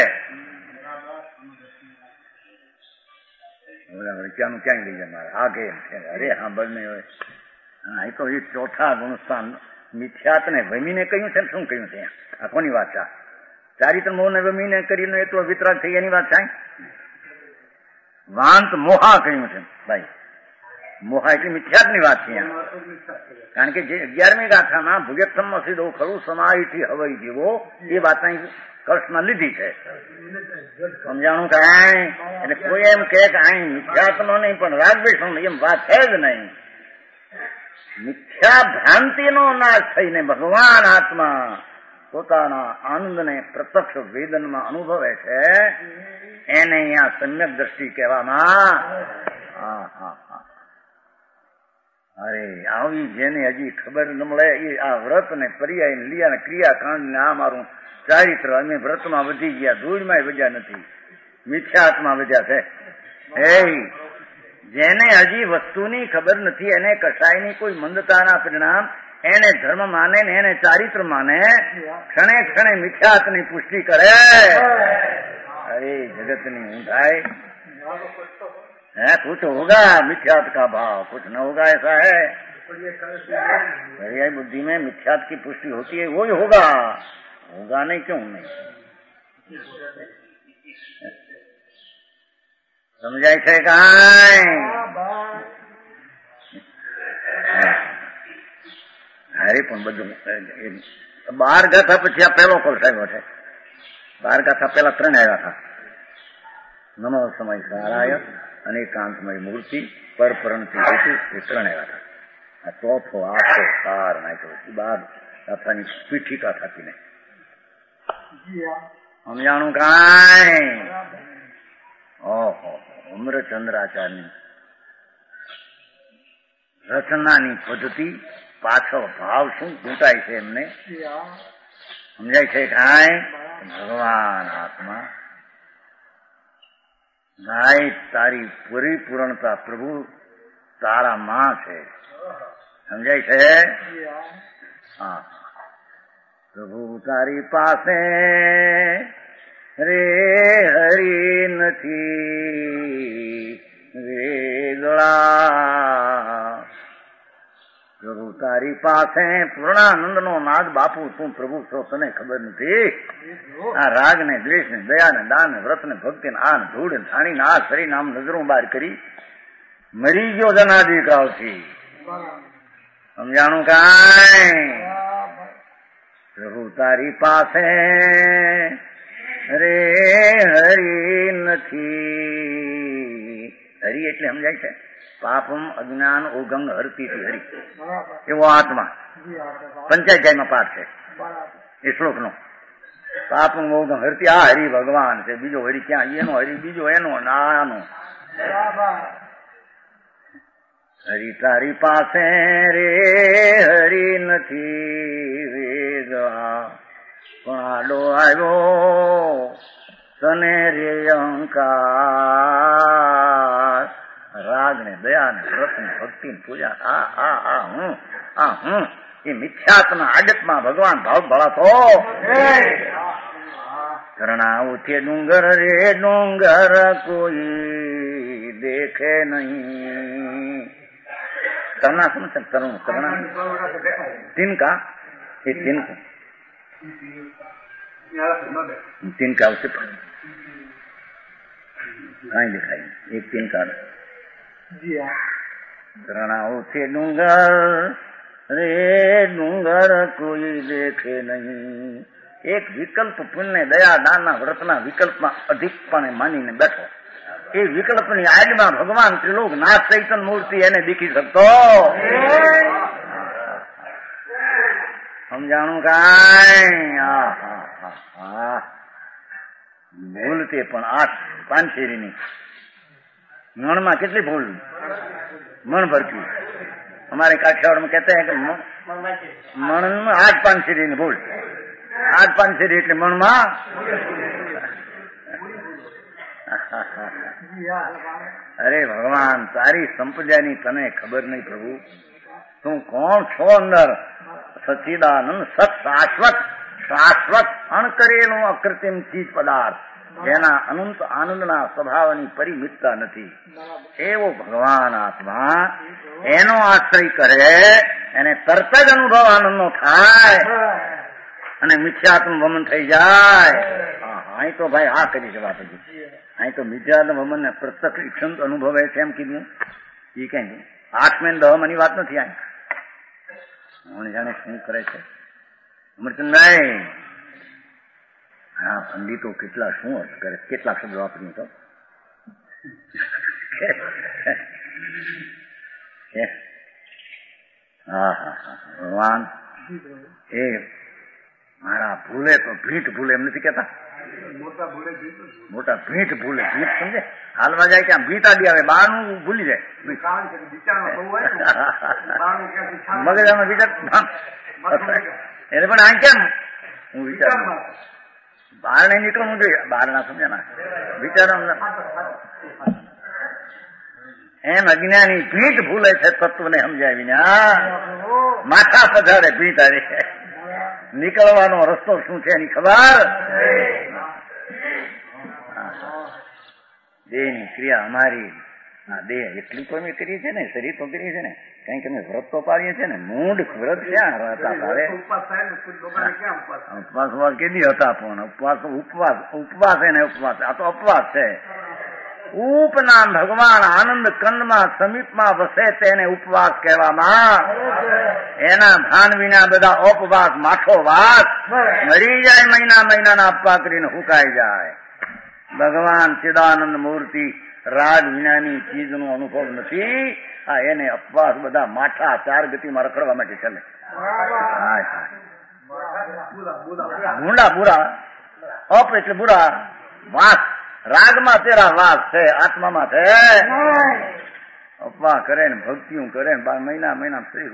ક્યાંનું ક્યાંય લઈ જાય મારે આગે એમ છે. અરે સાંભળ નહીં હોય. હા એ તો એ ચોથા ગુણસ્થાન મિથ્યાત ને વમીને કહ્યું છે. શું કહ્યું છે? આ કોની વાત છે? ચારિત્ર મોહ ને વમીને કરીને એટલો વિતરાગ થઈ એની વાત છે. વાંત મોહા કહ્યું છે ભાઈ. મોહા એટલે મિથ્યાત ની વાત છે. કારણ કે જે અગિયારમી ગાથામાં ભુજક્ષમ સીધો ખરું સમાહિથી હવાઈ જેવો એ વાત અહીં કૃષ્ણ લીધી છે. સમજાણું કાંઈ? એટલે કોઈ એમ કે અહીં મિથ્યાત્મનો નહીં પણ રાગદ્વેષનો નહીં એમ વાત છે જ નહીં. મિથ્યા ભ્રાંતિનો નાશ થઈને ભગવાન આત્મા પોતાના આનંદને પ્રત્યક્ષ વેદનમાં અનુભવે છે એને અહીંયા સમ્યક દ્રષ્ટિ કહેવામાં. હા હા હા અરે આવી જેને હજી ખબર ન મળે એ આ વ્રત ને પર્યાય ને લીયા ને ક્રિયાકાંડ ને આ મારું ચારિત્ર અમે વ્રતમાં વધી ગયા, ધૂળમાં વધ્યા નથી, મિથ્યાત્મા વધ્યા છે. એ જેને હજી વસ્તુની ખબર નથી એને કસાયની કોઈ મંદતાના પરિણામ એને ધર્મ માને ને એને ચારિત્ર માને, ક્ષણે ક્ષણે મિથ્યાત્મની પુષ્ટિ કરે. અરે જગતની ઊંધાઈ है, कुछ होगा मिथ्यात का भाव, कुछ न होगा ऐसा है. पर्याय बुद्धि में मिथ्यात की पुष्टि होती है, वो ही होगा, होगा नहीं क्यों नहीं. समझाय છે કાંઈ? અરે પણ બધું બાર ગાથા પછી આ પહેલો કોર્સ આવ્યો છે. બાર ગાથા પેલા ત્રણ આવ્યા હતા. નમો સમય સારાય અનેકાંતમય મૂર્તિ પરપરણથી હેતુ એ ત્રણ આવ્યા હતા. આ ચોથો આખો સાર નાખ્યો બાર ગાથાની પીઠિકા થતી ને. સમજાણું કાંઈ? ઓહો અમરચંદ્રાચાર્યની રચનાની પદ્ધતિ પાછળ ભાવ શું ઘૂંટાય છે એમને સમજાય છે કાંઈ? ભગવાન આત્મા ભાઈ તારી પરિપૂર્ણતા પ્રભુ તારા માં છે. સમજાય છે? હા પ્રભુ તારી પાસે રે હરી નથી વેગળા. પ્રભુ તારી પાસે પૂર્ણાનંદ નો નાદ બાપુ તું પ્રભુ છો તને ખબર નથી. આ રાગ ને દ્વેષ ને દયા ને દાન ને વ્રત ને ભક્તિ ને આ ધૂળ ને થાણી ને આ શરીર નામ નજરું બહાર કરી મરી ગયો જનાદિકાળથી. સમજાણું કાંઈ? પ્રભુ તારી પાસે રે હરી નથી. હરી એટલે સમજાય છે પાપમ અજ્ઞાન ઓગંગ હરતી હરી એવો આત્મા. પંચાયતમાં પાઠ છે એ શ્લોક નો. પાપમ ઓગંગ હરતી આ હરિ ભગવાન છે, બીજો હરિ ક્યાં? એનો હરિ બીજો એનો નાનો. હરિ તારી પાસે રે હરી નથી વેગા પણ આડો આવ્યો તને રે અહંકાર રાગ ને દયા ને વ્રત ને ભક્તિ ને પૂજા આ આ આ હું આ હું એ મિથ્યાત્મા આદતમાં ભગવાન ભાવ ભળાતો ધરણા ઉઠે ડુંગર રે ડુંગર કોઈ દેખે નહીં. કરુણા સમજ કરુણ કરુણા તિનકા એ તિનકા તિનકા આવશે કઈ દેખાય એક તિનકા ધરણા ઉઠે ડુંગર રે ડુંગર કોઈ દેખે નહીં. એક વિકલ્પ પુણ્ય દયા દાનના વ્રતના વિકલ્પમાં અધિકપણે માનીને બેઠો. એ વિકલ્પની આડમાં ભગવાન ત્રિલોક નાથ ચૈતન મૂર્તિ એને દીખી શકતો સમજાણું કાંઈ ભૂલ તે પણ આઠ પાંચેરીની મણમાં કેટલી ભૂલ મણ ભરતી हमारे काठियावाड़ में कहते हैं कि मण में आठ पांच सीढ़ी ની ભૂલ આઠ પાંચ सीढ़ी એટલે મણમાં અરે ભગવાન તારી સંપદાની તને ખબર નહીં પ્રભુ તું કોણ છો અંદર સચ્ચિદાનંદ સત શાશ્વત શાશ્વત અણકરેલું અકૃત્રિમ ચીજ પદાર્થ જેના અનંત આનંદના સ્વભાવની પરિમિતતા નથી એવો ભગવાન આત્મા એનો આશ્રય કરે એને તરત જ અનુભવ આનંદનો થાય અને મિથ્યાત્મ વમન થઈ જાય. અહીં તો ભાઈ આ કરી છે વાત હજી અહીં તો મિથ્યાત્મ વમન ને પ્રત્યક્ષ ઈક્ષણ અનુભવે છે એમ કીધું એ કઈ આઠ મેન દહ મની વાત નથી અહીં હું જાણે શું કરે છે અમરચંદભાઈ. હા પંડિતો કેટલા શું અર્થ કરે કેટલા શબ્દ વાપર્યું તો હા હા હા ભગવાન એ મારા ભૂલે તો ભીંટ ભૂલે એમ નથી કેતા મોટા ભીંટ ભૂલે ભીંટ સમજે હાલમાં જાય ત્યાં ભીંટ આડી આવે બહારનું ભૂલી જાય મગજમાં વિચાર એને પણ આ કેમ હું વિચાર બહાર નહીં નીકળવું જોઈએ બહાર ના સમજે ના વિચારો એમ અજ્ઞાની ભીંટ ભૂલે છે તત્વને સમજાય વિના માથા પધારે ભીંટ આવી નીકળવાનો રસ્તો શું છે એની ખબર. દેહ ની ક્રિયા અમારી આ દેહ એટલી તો અમે કરીએ છીએ ને શરીર તો કરીએ છીએ ને કઈક અમે વ્રત તો પાડીએ છીએ ને મૂળ વ્રત ક્યાં હતા તારે ઉપવાસ કેદી હતા પણ ઉપવાસ ઉપવાસ ઉપવાસ એને ઉપવાસ આ તો અપવાસ છે. ઉપનામ ભગવાન આનંદ કંદમાં સમીપમાં વસે તેને ઉપવાસ કહેવામાં એના ભાન વિના બધા ઉપવાસ માઠો વાત મરી જાય મહિના મહિનાના અપવા કરીને હુકાઈ જાય. ભગવાન ચિદાનંદ મૂર્તિ રાગ વિનાની ચીજનો અનુભવ નથી. આ એને અપવાસ બધા માઠા ચાર ગતિમાં રખડવા માટે ચાલે. ભૂંડા બુરા અપ એટલે બુરા વાસ રાગમાં તેરા વાસ છે આત્મામાં છે. અપવા કરે ને ભક્તિઓ કરે ને બાર મહિના મહિના ફરી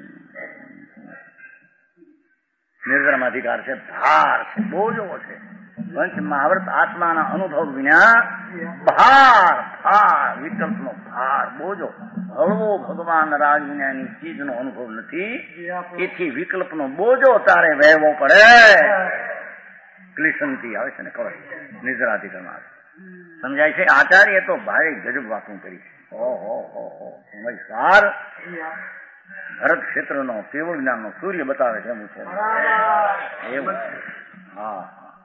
નિર્જરમાં અધિકાર છે ભાર છે બોજો છે પંચ મહાવ્રત આત્માના અનુભવ વિના ભાર ભાર વિકલ્પનો ભાર બોજો હળવો ભગવાન રાગ વિનાની ચીજનો અનુભવ નથી. એથી વિકલ્પનો બોજો તારે વહેવો પડે. ક્લિશંતિ આવે છે ને ખબર નિર્જરાધિકારમાં સમજાય છે. આચાર્ય તો ભારે ગજબ વાતું કરી છે. ઓહો સાર ભરત ક્ષેત્રનો કેવળ જ્ઞાનનો સૂર્ય બતાવે છે એમ છે એવું. હા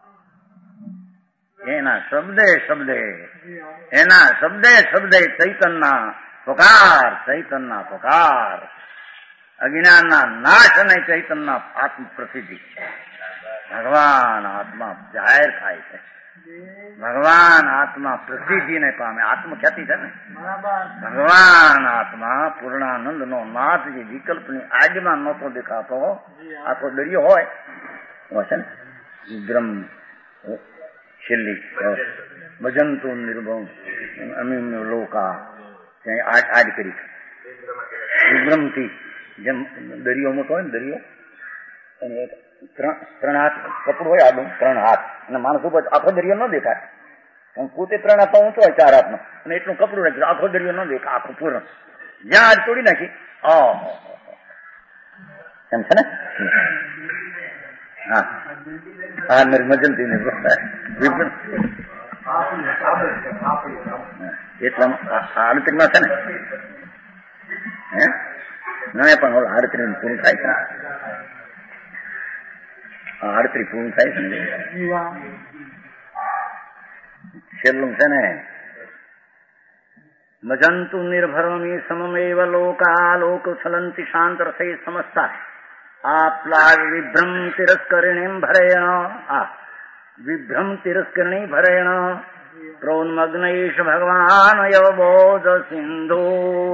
એના શબ્દે શબ્દે એના શબ્દે શબ્દે ચૈતનના પોકાર ચૈતનના પોકાર અજ્ઞાનના નાશ અને ચૈતનના આત્મ પ્રસિદ્ધિ. ભગવાન આત્મા જાહેર થાય છે. ભગવાન આત્મા પ્રસિદ્ધિને પામે આત્મખ્યાતિ છે ને. ભગવાન આત્મા પૂર્ણાનંદ નો નાથ જે વિકલ્પની આજમાં નહોતો દેખાતો આખો દરિયો હોય છે ને બ્રહ્મ છેલ્લી ભજંતુ નિર્ભમ અમીમ લોકા આજ આજ કરી વિભ્રમથી જેમ દરિયો મોટો હોય ને દરિયો ત્રણ ત્રણ હાથ કપડું હોય આડું ત્રણ હાથ અને માણસ ઉપર આખો દરિયો ન દેખાય હું પોતે ત્રણ આપવા ઊંચો હોય ચાર હાથનો અને એટલું કપડું રાખ્યું આખો દરિયો ન દેખા આખું પૂરણ જ્યાં આજ તોડી નાખી એમ છે ને હા હા નિર્મજનથી એટલા આડત્રીમાં છે ને હે ના પણ આડત્રી પૂરું થાય છે આડત્રી પૂરું થાય છે ને છેલ્લું છે ને મજંતુ નિર્ભરોમી સમમેવ લોકા લોક ચલંતિ શાંત રસે સમસ્તા આપલા વિભ્રમ તિરસ્કરિણીમ ભરેણ આ વિભ્રમ તિરસ્કરિણી ભરેણ પ્રોન્મગ્નૈષ ભગવાન યવબોધ સિંધુ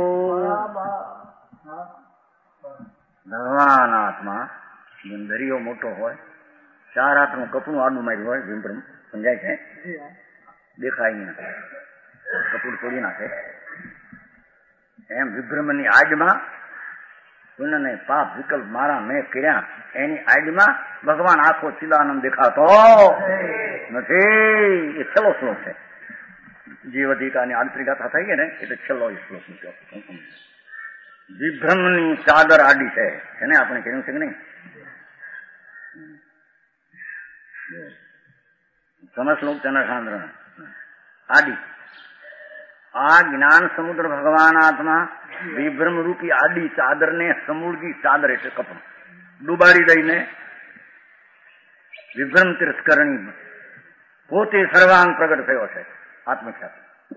ભગવાન આત્મા દરિયો મોટો હોય ચાર હાથનું કપડું આડું માર્યું હોય વિભ્રમ સમજાય છે દેખાય નહીં કપડું તોડી નાખે એમ વિભ્રમની આડમાં પુણ્ય ને પાપ વિકલ્પ મારા મેં કર્યા એની આડમાં ભગવાન આખો ચિદાનંદ દેખાતો નથી. એ છેલ્લો શ્લોક છે. જીવધિકાની આડત્રી ગાથા થઈ ગઈ ને એટલે છેલ્લો શ્લોક મૂક્યો. વિભ્રમની ચાદર આડી છે એને આપણે કહ્યું છે કે નહીં? સમશ્લોક તેના સાંદ્ર આડી આ જ્ઞાન સમુદ્ર ભગવાન આત્મા વિભ્રમ રૂપી આડી ચાદર ને સમૂળગી ચાદર એટલે કપડું ડુબાડી દઈને વિભ્રમ તિરસ્કરણી પોતે સર્વાંગ પ્રગટ થયો છે આત્મખ્યાત.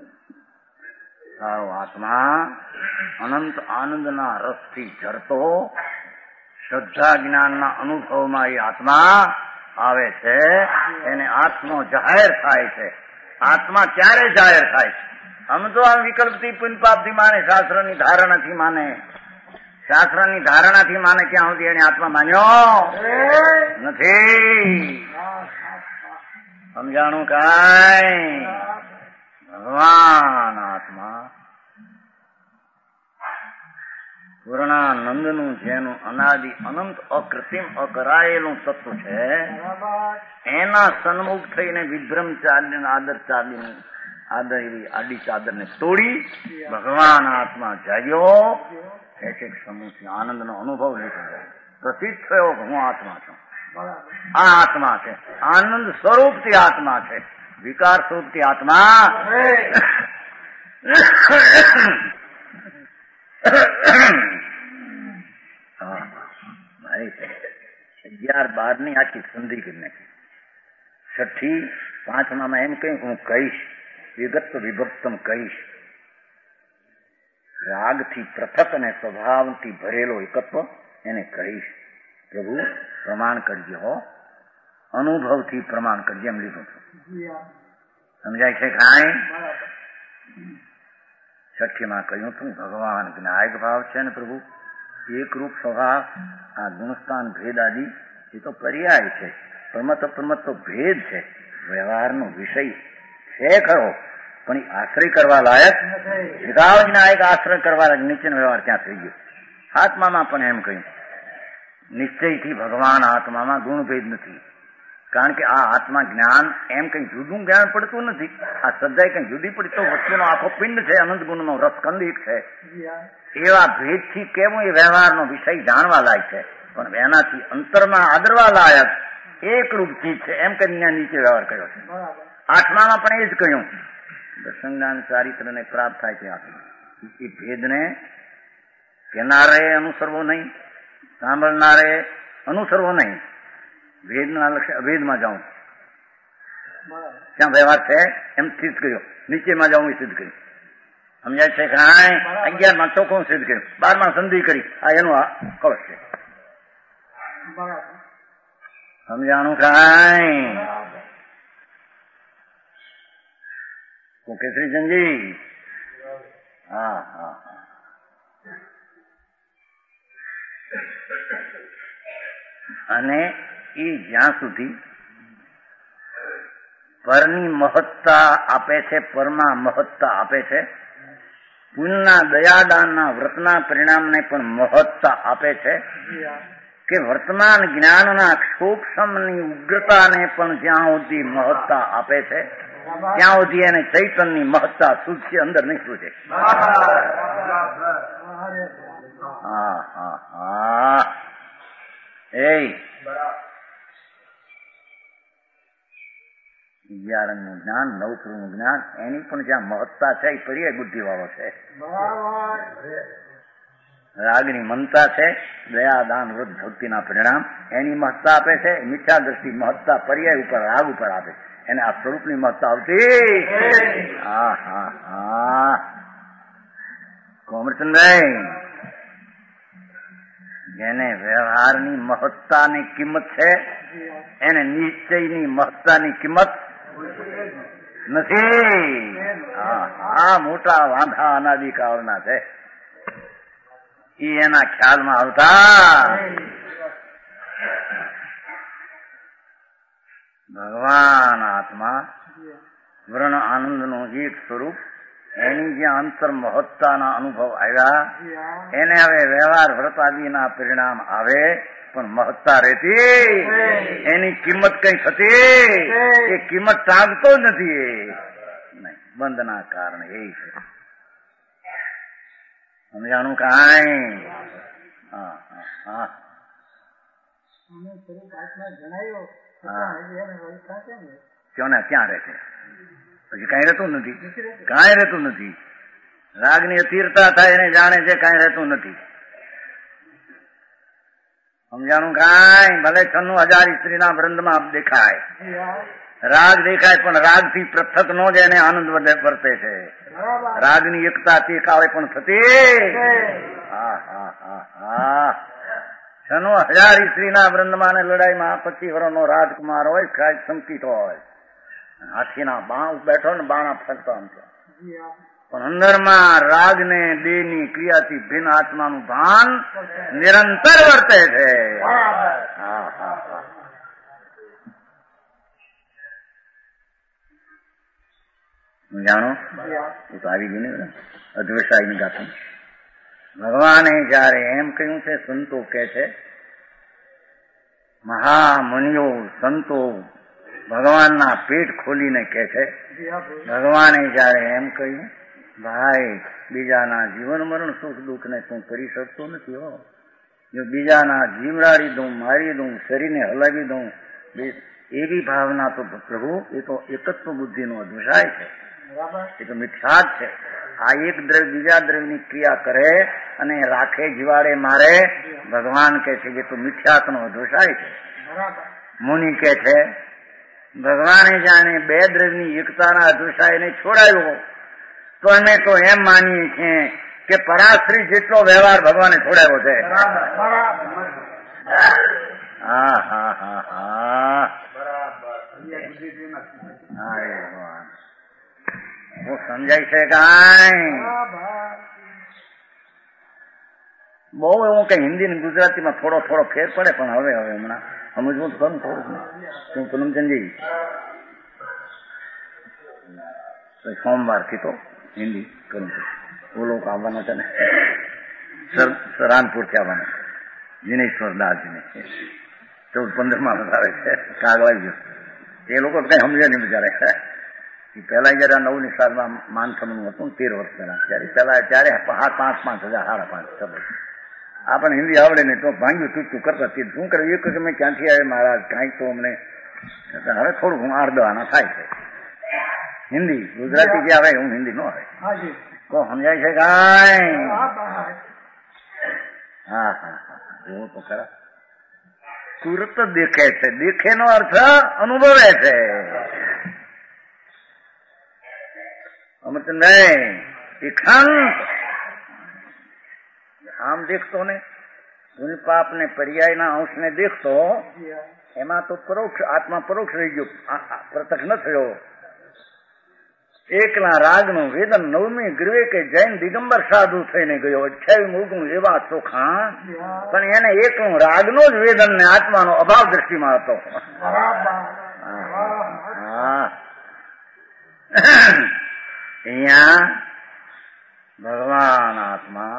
તારો આત્મા અનંત આનંદના રસથી ઝરતો શ્રદ્ધા જ્ઞાનના અનુભવમાં એ આત્મા આવે છે. એને આત્મો જાહેર થાય છે. આત્મા ક્યારે જાહેર થાય છે? આમ તો આ વિકલ્પથી પુનપાપથી માને, શાસ્ત્રની ધારણાથી માને. શાસ્ત્રની ધારણાથી માને ક્યાં સુધી એને આત્મા માન્યો નથી. સમજાણું કાંઈ? ભગવાન આત્મા પૂર્ણાનંદનું જેનું અનાદિ અનંત અકૃત્રિમ અકરાયેલું તત્વ છે એના સન્મુખ થઈને વિભ્રમ ચાદર આદર ચાદર આદર એવી આડી ચાદર ને તોડી ભગવાન આત્મા જાગ્યો. એક એક સમૂહથી આનંદનો અનુભવ લીધો, પ્રસિદ્ધ થયો કે હું આત્મા છું. આ આત્મા છે, આનંદ સ્વરૂપથી આત્મા છે, વિકાર સ્વરૂપથી આત્મા અગિયાર બાર ની આખી સંધિ કરી નાખી. છઠ્ઠી પાંચમામાં એમ કહ્યું હું કહીશ, વિગત વિભક્તમ કહીશ. રાગથી પૃથક અને સ્વભાવથી ભરેલો એકત્વ એને કહીશ. પ્રભુ પ્રમાણ કરજે હો, અનુભવથી પ્રમાણ કરજે એમ લીધું છું. સમજાય છે કાંઈ? છઠ્ઠીમાં કહ્યું તું ભગવાન જ્ઞાયક ભાવ છે ને પ્રભુ એકરૂપ સ્વભાવ. આ ગુણસ્થાન ભેદ આદિ એ તો પર્યાય છે, પ્રમત પ્રમત તો ભેદ છે, વ્યવહારનો વિષય છે ખરો પણ એ આશ્રય કરવા લાયક વિધાવ જ્ઞાયક આશ્રય કરવા લાયક નીચેનો વ્યવહાર ક્યાં થઈ ગયો? આત્મામાં પણ એમ કહ્યું નિશ્ચયથી ભગવાન આત્મામાં ગુણભેદ નથી. કારણ કે આ આત્મા જ્ઞાન એમ કઈ જુદું જ્ઞાન પડતું નથી. આ શ્રદ્ધા કઈ જુદી પડી તો વસ્તુનો આખો પિંડ છે, અનંત ગુણનો રસકંદ એક છે. એવા ભેદથી કેવું એ વ્યવહારનો વિષય જાણવા લાયક છે, પણ એનાથી અંતરમાં આદરવા લાયક એકરૂપ ચીજ છે એમ કરીને નીચે વ્યવહાર કર્યો છે. આત્મામાં પણ એ જ કહ્યું દર્શન જ્ઞાન ચારિત્રને પ્રાપ્ત થાય છે આત્મા. એ ભેદને કેનારે અનુસરવો નહીં, સાંભળનારે અનુસરવો નહીં. ભેદના લક્ષ્ય અભેદમાં જાઉં ત્યાં વ્યવહાર છે એમ સિદ્ધ કર્યો, નીચેમાં જાઉં એ સિદ્ધ કર્યું. સમજાય છે કાંઈ? અગિયાર માં ચોખ્ખું સિદ્ધ કર્યું, બાર માં સંધિ કરી. આ એનું આ કવચ છે. સમજાણું કાંઈ? ઓકે શ્રીચંદજી? હા હા હા. અને એ જ્યાં સુધી પરની મહત્તા આપે છે, પરમાં મહત્તા આપે છે, પુણ્યના દયાદાનના વ્રતના પરિણામને પણ મહત્તા આપે છે, કે વર્તમાન જ્ઞાનના સૂક્ષ્મની ઉગ્રતાને પણ જ્યાં સુધી મહત્તા આપે છે ત્યાં સુધી એને ચૈતનની મહત્તા સૂઝશે, અંદર નહીં સૂઝે. હા હા હા એ વિદ્યારણનું જ્ઞાન, નવસરનું જ્ઞાન, એની પણ જ્યાં મહત્તા છે એ પર્યાય બુદ્ધિ વાળો છે. રાગની મમતા છે, દયા દાન વૃદ્ધ ભક્તિના પરિણામ, એની મહત્તા આપે છે. મિથ્યા દ્રષ્ટિ મહત્તા પર્યાય ઉપર રાગ ઉપર આપે, એને આ સ્વરૂપની મહત્તા આવતી. હા હા હા કોમરચંદભાઈ, જેને વ્યવહારની મહત્તાની કિંમત છે એને નિશ્ચયની મહત્તાની કિંમત નથી. આ મોટા વાંધા અનાદિકાળના છે, એ એના ખ્યાલમાં આવતા. ભગવાન આત્મા વર્ણ આનંદનું એક સ્વરૂપ, એની જે અંતર મહત્તાના અનુભવ આવ્યા, એને હવે વ્યવહાર વ્રતાદિના પરિણામ આવે પણ મહત્તા રહેતી, એની કિંમત કઈ થતી, એ કિંમત ટાંકતો જ નથી. નહીં, બંધના કારણે એ છે. સમજાણું કાંઈ? હા હા હા ક્યાં ને ક્યાં રહે છે? પછી કઈ રહેતું નથી, કાંઈ રહેતું નથી. રાગની અસ્થિરતા થાય એને જાણે છે, કાંઈ રહેતું નથી. સમજાણું કાંઈ? ભલે છન્નું હજાર સ્ત્રીના વૃંદમાં દેખાય, રાગ દેખાય, પણ રાગથી પૃથક નો જ એને આનંદ વધે વર્તે છે. રાગની એકતા તે કાળે પણ થતી. હા હા હા હા છન્નું હજાર સ્ત્રીના વૃંદમાં ને લડાઈમાં પચીસ વર્ષનો રાજકુમાર હોય, કાંઈ સંકિત હોય, હાથીના બાણ બેઠો ને બાણા ફરતા પણ અંદરમાં રાગ ને દેહ ની ક્રિયાથી ભિન્ન આત્માનું ભાન નિરંતર વર્તે છે. હા હા હા જાણો એ તો આવી ગયું ને અદ્વૈતાની ગાથા. ભગવાને જયારે એમ કહ્યું છે, સંતો કે છે, મહામુનિઓ સંતો ભગવાનના પેટ ખોલીને કે છે, ભગવાને જયારે એમ કહ્યું, ભાઈ બીજાના જીવન મરણ સુખ દુઃખ ને તું કરી શકતો નથી. હો, જો બીજાના જીવડાડી દઉં, મારી દઉં, શરીરને હલાવી દઉં, એવી ભાવના તો પ્રભુ એ તો એકત્વ બુદ્ધિનો અધ્વસાય છે, એ તો મિથ્યા જ છે. આ એક દ્રવ્ય બીજા દ્રવ્યની ક્રિયા કરે અને રાખે, જીવાડે, મારે, ભગવાન કે છે એ તો મિથ્યાત્વનો અધ્વસાય છે. મુનિ કે છે ભગવાને જાણે બે દ્રવ્યની એકતાના અધ્વસાયને છોડાયો, તો અમે તો એમ માનીએ છીએ કે પરાશ્રી જેટલો વ્યવહાર ભગવાને છોડાયો છે. હા હા હા હા હા હું સમજાય છે કાંઈ? બહુ એવું કે હિન્દી ને ગુજરાતીમાં થોડો થોડો ફેર પડે, પણ હવે હવે હમણાં સમજવું કરું થોડું. શું પૂનમચંદજી, સોમવારથી તો હિન્દી કરું છું. वो लोग આવવાના છે ને, રાનપુરથી આવવાના છે, જીનેશ્વર દાસજીને ચૌદ પંદર માં વધારે છે. કાગળ ગયો એ લોકો કઈ સમજે નહીં બિચારે. પેલા જયારે નવની સાલમાં માનસમનું હતું, તેર વર્ષ પહેલા, ત્યારે પેલા ત્યારે પાંચ પાંચ પાંચ હજાર સાડા પાંચ ખબર. આપણને હિન્દી આવડે ને તો ભાંગ્યું તૂટતું કરતા તે શું કરે, એક કે મેં ક્યાંથી આવે મહારાજ, કાંઈક તો અમને હવે થોડું હું આર્દવાના થાય છે. હિન્દી ગુજરાતી જે આવે હું હિન્દી નો આવે. તો સમજાય છે કાંઈ? હા હા હા એવું તો ખરા. તુરત દેખે છે, દેખે નો અર્થ અનુભવે છે. અમરચંદભાઈ એકાંત આમ દેખતો ને પાપ ને પર્યાયના અંશને દેખતો, એમાં તો પરોક્ષ આત્મા પરોક્ષ રહી ગયો, પ્રત્યક્ષ ન થયો. એકલા રાગનું વેદન નવમી ગૃહે કે જૈન દિગંબર સાધુ થઈને ગયો, અઠ્યાવી મોગું એવા ચોખા, પણ એને એકલું રાગનો જ વેદન ને આત્માનો અભાવ દ્રષ્ટિમાં હતો. હા અહીંયા ભગવાન આત્મા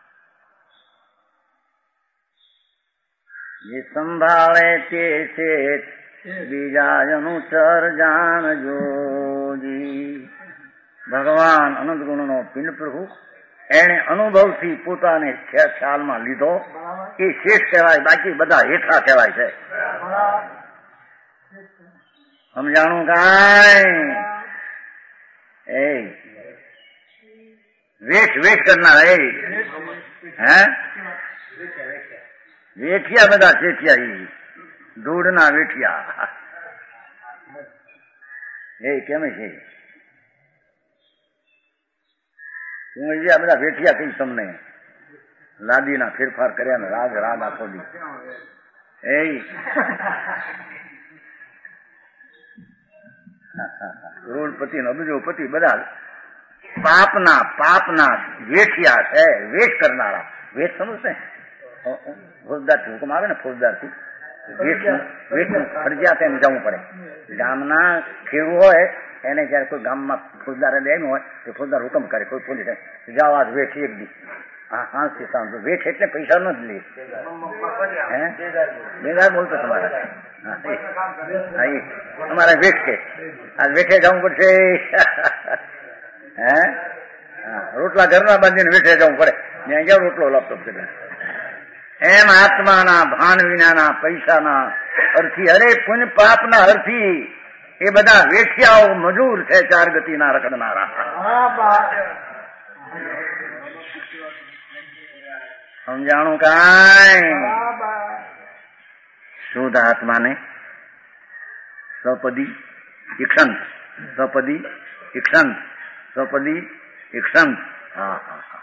જે સંભાળે તે છે બીજા અનુચર જાણજો. પ્રભુજી ભગવાન અનંત ગુણનો પિંડ પ્રભુ એને અનુભવથી પોતાને ખ્યાલમાં લીધો એ શેષ કહેવાય, બાકી બધા હેઠા કહેવાય છે. સમજાણું કાંઈ? એ વેઠ વેઠ કરનાર એ હે વેઠિયા બધા શેઠિયા એ ધૂળના વેઠિયા એ કેમ છે? આ બધા વેઠિયા કઈ તમને લાદીના ફેરફાર કર્યા ને રાગ રાગ આખો દી એ કરોડપતિ ને અબજોપતિ બધા પાપના પાપના વેઠિયા છે, વેઠ કરનારા. વેઠ સમજશે? ફોજદાર થી હુકમ આવે ને ફોજદાર થી વેઠ વેઠ ફરજિયાત એને જવું પડે. ગામના ખેડૂત હોય એને જયારે કોઈ ગામમાં ફોજદાર આવ્યું હોય તો ફોજદાર હુકમ કરે, કોઈ પોલીસ જાઓ આજ વેઠ એક દી હા હા સાંજ વેઠ એટલે પૈસા નો જ લે. હે બેગાર બોલતો તમારે અમારે વેઠ કે આજ વેઠે જવું પડશે. હે રોટલા ઘરના બાંધીને વેઠે જવું પડે, ત્યાં ક્યાં રોટલો લાપતો છે. એમ આત્માના ભાન વિનાના પૈસાના અર્થી અરે પુણ્ય પાપના અર્થી એ બધા વેઠિયાઓ મજૂર છે, ચાર ગતિના રખડનારા. સમજાણું કાંઈ? શુદ્ધ આત્માને સપદી ઈક્ષંત સપદી ઈક્ષંત સપદી ઈક્ષંત. હા હા હા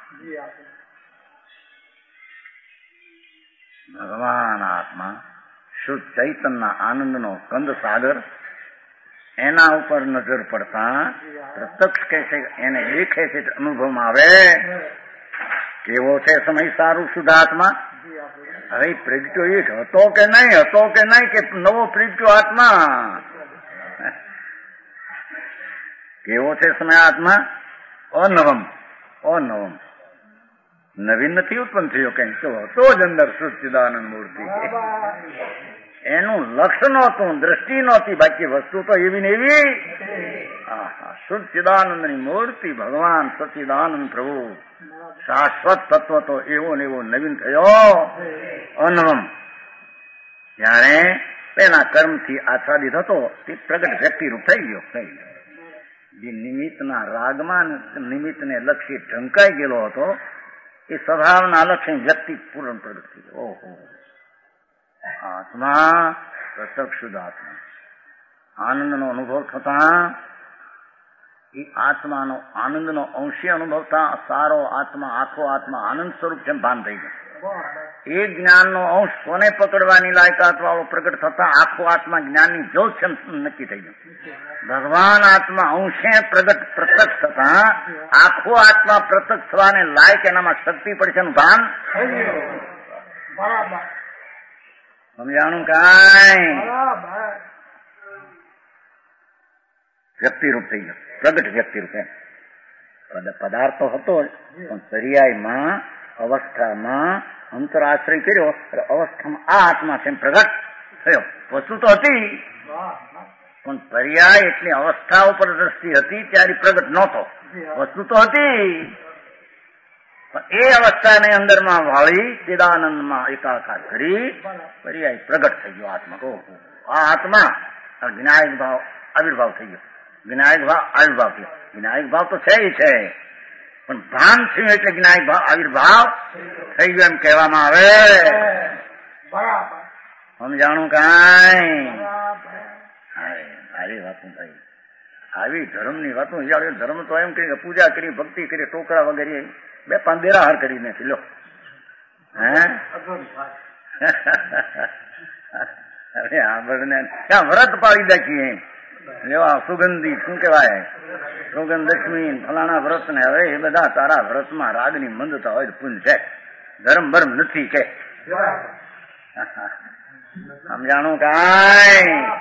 ભગવાન આત્મા શુદ્ધ ચૈતન્ય આનંદનો કંદ સાગર એના ઉપર નજર પડતા પ્રત્યક્ષ કે છે, એને દેખે છે, અનુભવમાં આવે કેવો છે સમય સારું શુદ્ધાત્મા. હવે પ્રગટ્યો એક હતો કે નહીં, હતો કે નહીં કે નવો પ્રગટ્યો આત્મા? કેવો છે સમય આત્મા? અનવમ અનવમ નવીન નથી ઉત્પન્ન થયો કઈ, તો હતો જ અંદર સચ્ચિદાનંદ મૂર્તિ. એનું લક્ષ નહોતું, દ્રષ્ટિ નહોતી, બાકી વસ્તુ તો એવી ને એવી. સચ્ચિદાનંદની મૂર્તિ ભગવાન સચ્ચિદાનંદ પ્રભુ શાશ્વત તત્વ તો એવો ને એવો નવીન થયો અનવમ. જયારે પેલા કર્મથી આચ્છાદિત હતો તે પ્રગટ વ્યક્તિરૂપ થઈ ગયો થઈ ગયો જે નિમિત્તના રાગમાં નિમિત્તને લક્ષી ઢંકાઈ ગયેલો હતો એ સ્વભાવના લક્ષી વ્યક્તિ પૂર્ણ પ્રગટ થઈ ગયો. ઓહો આત્મા પ્રત્યક્ષ શુદ્ધ આત્મા આનંદનો અનુભવ થતા એ આત્માનો આનંદનો અંશી અનુભવતા સારો આત્મા આખો આત્મા આનંદ સ્વરૂપ જેમ ભાન થઈ ગયું. એ જ્ઞાનનો અંશ કોને પકડવાની લાયકાત વાળો પ્રગટ થતા આખો આત્મા જ્ઞાનની જ્યોત છે નક્કી થઈ ગયું. ભગવાન આત્મા અંશે પ્રગટ પ્રત્યક્ષ થતા આખો આત્મા પ્રત્યક્ષ થવાને લાયક એનામાં શક્તિ પડશે એનું ભાન સમજાણું કાંઈ? વ્યક્તિરૂપ થઈ ગયો, પ્રગટ વ્યક્તિરૂપ. એમ પદાર્થ તો હતો જ પણ પર્યાયમાં અવસ્થામાં અંતરાશ્રય કર્યો, અવસ્થામાં આ આત્મા છે પ્રગટ થયો. વસ્તુ તો હતી પણ પર્યાય એટલી અવસ્થા ઉપર દ્રષ્ટિ હતી ત્યારે પ્રગટ નહોતો. વસ્તુ તો હતી પણ એ અવસ્થાને અંદરમાં વાળી ચિદાનંદમાં એકાકાર કરી પર્યાય પ્રગટ થઈ ગયો આત્મા. ઓહો આ આત્મા જ્ઞાયક ભાવ આવિર્ભાવ થઈ ગયો. વિનાયક ભાવ આવિર્ભાવ થયો. વિનાયક ભાવ તો છે છે પણ ભાન થયું એટલે જ્ઞાયક ભાવ આવિર્ભાવ થઈ ગયો એમ કહેવામાં આવે. સમજાણું કાંઈ? આવી વાતો થઈ, આવી ધર્મની વાતો. ધર્મ તો એમ કરી પૂજા કરી, ભક્તિ કરી, ટોકરા વગેરે બે પાંચ દેરાહાર કરી નથી લો. હે અરે આપણે ત્યાં વ્રત પાડી નાખીએ લેવા સુગંધી શું કેવાય સુગંધ લક્ષ્મી ફલાણા વ્રત ને. હવે એ બધા તારા વ્રતમાં રાગની મંદતા હોય તો પુણ્ય છે, ધર્મ બર્મ નથી કે. समझाणु काय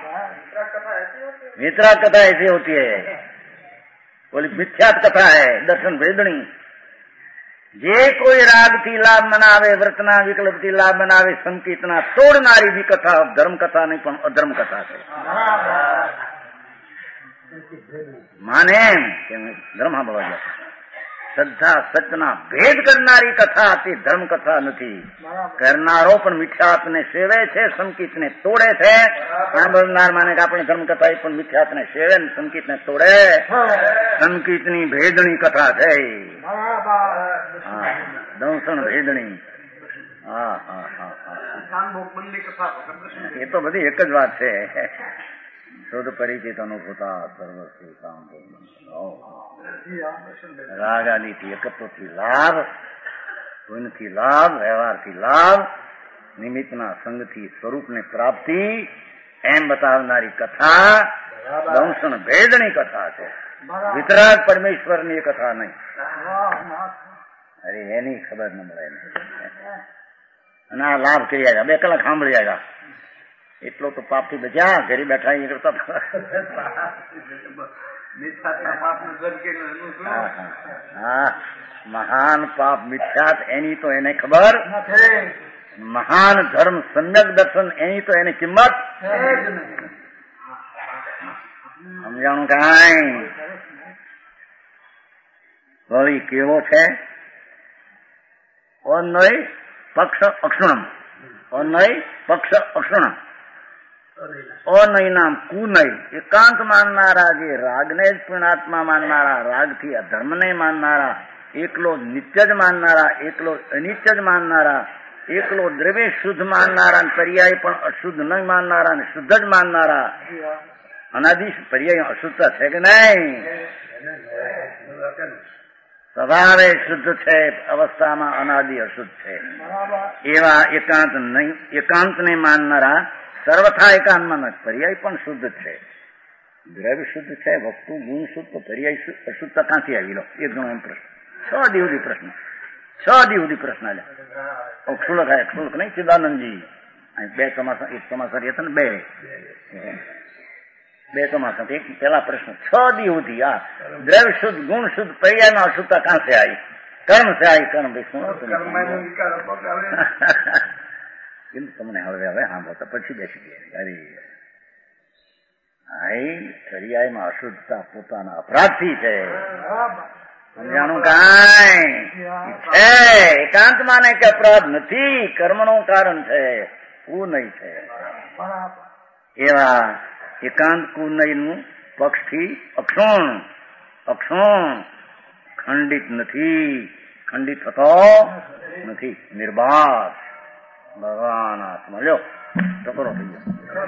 मित्रा कथा ऐसी होती है, बोली मिथ्यात कथा है दर्शन भेदणी। जे कोई राग थी लाभ मनावे, व्रतना विकल्प थी लाभ मनावे, संकीर्तना तोड़नारी भी कथा धर्म कथा नहीं पण अधर्म कथा है। માને એમ કે ધર્મ સાંભળવા જાય. શ્રદ્ધા સચના ભેદ કરનારી કથા તે ધર્મ કથા નથી. કરનારો પણ મિથ્યાત્ને સેવે છે, સંકિતને તોડે છે. સાંભળનાર માને કે આપણે ધર્મ કથા એ પણ મિથ્યાત્ને સેવે ને સંકિતને તોડે. સંકિતની ભેદણી કથા છે. દંસણ ભેદણી. હા હા હા હા એ તો બધી એક જ વાત છે. શુદ્ધ પરિચિત અનુભૂતા સર્વસ્વી કામ રાગ આદિથી એકત્વથી લાભ, ગુણથી લાભ, વ્યવહારથી લાભ, નિમિત્તના સંગથી સ્વરૂપને પ્રાપ્તિ એમ બતાવનારી કથા દંસણ ભેદની કથા છે. વિતરાગ પરમેશ્વરની કથા નહીં. અરે એની ખબર ન મળે અને આ લાભ કરી આવ્યા, બે કલાક સાંભળી આવ્યા, એટલો તો પાપ થી બચ્યા. ઘરે બેઠા એ કરતા હા મહાન પાપ મિથ્યાત એની તો એને ખબર, મહાન ધર્મ સમ્યક દર્શન એની તો એને કિંમત સમજાણું. કાંઈ ભવિ કેવો છે? અનય પક્ષ અક્ષુણમ, અનય પક્ષ અક્ષુણમ. અનય નામ કુનય, એકાંત માનનારા, જે રાગને જ પૂર્ણાત્મા માનનારા, રાગથી અધર્મને માનનારા, એકલો નિત્ય જ માનનારા, એકલો અનિત્ય જ માનનારા, એકલો દ્રવ્ય શુદ્ધ માનનારા, પર્યાય પણ અશુદ્ધ નહીં માનનારા, અને શુદ્ધ જ માનનારા. અનાદિ પર્યાય અશુદ્ધ છે કે નહીં? સ્વભાવે શુદ્ધ છે, અવસ્થામાં અનાદિ અશુદ્ધ છે. એવા એકાંત નહીં, એકાંતને માનનારા સર્વથા એકાંતમાં નથી. પર્યાય પણ શુદ્ધ છે, દ્રવ્ય શુદ્ધ છે, વસ્તુ ગુણ શુદ્ધ, તો પર્યાય અશુદ્ધતા ક્યાંથી આવી? લો એક ગણો એમ પ્રશ્ન. છ દિવસથી પ્રશ્ન, છ દિવસથી પ્રશ્ન આવ્યા. અક્ષુલક હા અક્ષુલક નહીં, ચિદાનંદજી બે ચોમાસા, એક ચોમાસા રહ્યા હતા ને બે બે ચોમાસા એક પેલા પ્રશ્ન. છ દિવસથી આ દ્રવ્ય શુદ્ધ ગુણ શુદ્ધ પર્યાયમાં અશુદ્ધતા ક્યાંથી આવી? કર્મ છે આવી કર્મ ભાઈ શું તમને હવે હવે સાંભળતા પછી બેસી ગયા. અરે આઈ પર્યાયમાં અશુદ્ધતા પોતાના અપરાધથી છે. સમજાણું? કાંઈ છે એકાંત માને કે અપરાધ નથી, કર્મનું કારણ છે, કુનય છે. એવા એકાંત કુનય નું પક્ષથી અક્ષુણ, અક્ષુણ ખંડિત નથી, ખંડિત થતો નથી, નિર્બાધ ભગવાન આત્મા. લ્યો ટકોરો થઈ ગયો.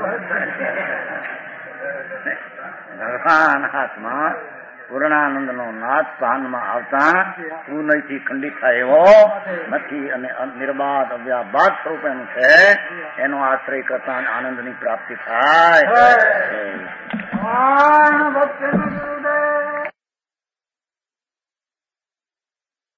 ભગવાન આત્મા પૂર્ણાનંદ નો નાથ સ્થાનમાં આવતા કુનયથી ખંડિત થાય એવો નથી, અને નિર્બાધ અવ્યાબાદ સ્વરૂપ એનું છે. એનો આશ્રય કરતા આનંદની પ્રાપ્તિ થાય.